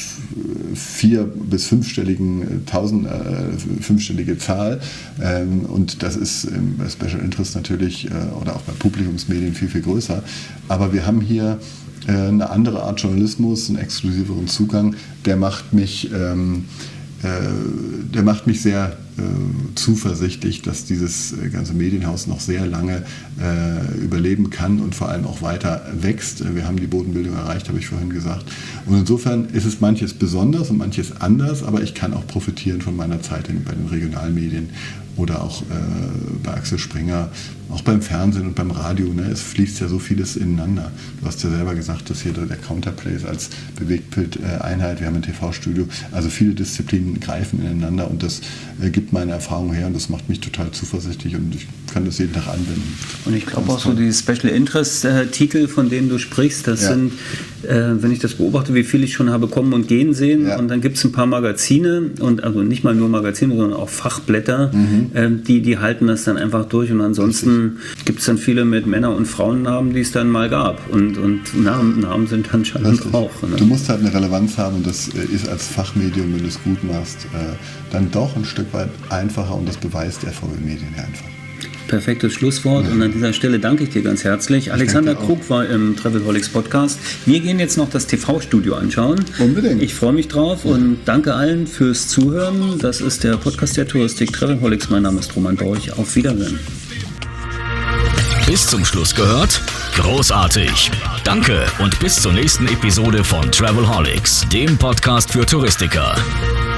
vier- bis fünfstelligen, tausend, äh, fünfstellige Zahl. Ähm, und das ist ähm, bei Special Interest natürlich äh, oder auch bei Publikumsmedien viel, viel größer. Aber wir haben hier äh, eine andere Art Journalismus, einen exklusiveren Zugang, der macht mich, ähm, äh, der macht mich sehr äh, zuversichtlich, dass dieses äh, ganze Medienhaus noch sehr lange äh, überleben kann und vor allem auch weiter wächst. Wir haben die Bodenbildung erreicht, habe ich vorhin gesagt. Und insofern ist es manches besonders und manches anders, aber ich kann auch profitieren von meiner Zeit in, bei den Regionalmedien oder auch äh, bei Axel Springer, auch beim Fernsehen und beim Radio. Ne? Es fließt ja so vieles ineinander. Du hast ja selber gesagt, dass hier der Counterplay ist als Bewegtbildeinheit. Wir haben ein T V-Studio. Also viele Disziplinen greifen ineinander und das äh, gibt meine Erfahrung her und das macht mich total zuversichtlich und ich kann das jeden Tag anwenden. Und ich glaube auch so die Special Interest-Titel, von denen du sprichst, das ja. sind, äh, wenn ich das beobachte, wie viel ich schon habe kommen und gehen sehen, ja. und dann gibt es ein paar Magazine und also nicht mal nur Magazine, sondern auch Fachblätter, mhm. äh, die, die halten das dann einfach durch und ansonsten gibt es dann viele mit Männer- und Frauennamen, die es dann mal gab und, und Namen, Namen sind anscheinend auch. Ne? Du musst halt eine Relevanz haben und das ist als Fachmedium, wenn du es gut machst, äh, dann doch ein Stück weit einfacher und das beweist der V W Medien ja einfach. Perfektes Schlusswort und an dieser Stelle danke ich dir ganz herzlich. Ich Alexander Krug war im Travelholics Podcast. Wir gehen jetzt noch das T V-Studio anschauen. Unbedingt. Ich freue mich drauf und danke allen fürs Zuhören. Das ist der Podcast der Touristik Travelholics. Mein Name ist Roman Borch. Auf Wiedersehen. Bis zum Schluss gehört? Großartig. Danke und bis zur nächsten Episode von Travelholics, dem Podcast für Touristiker.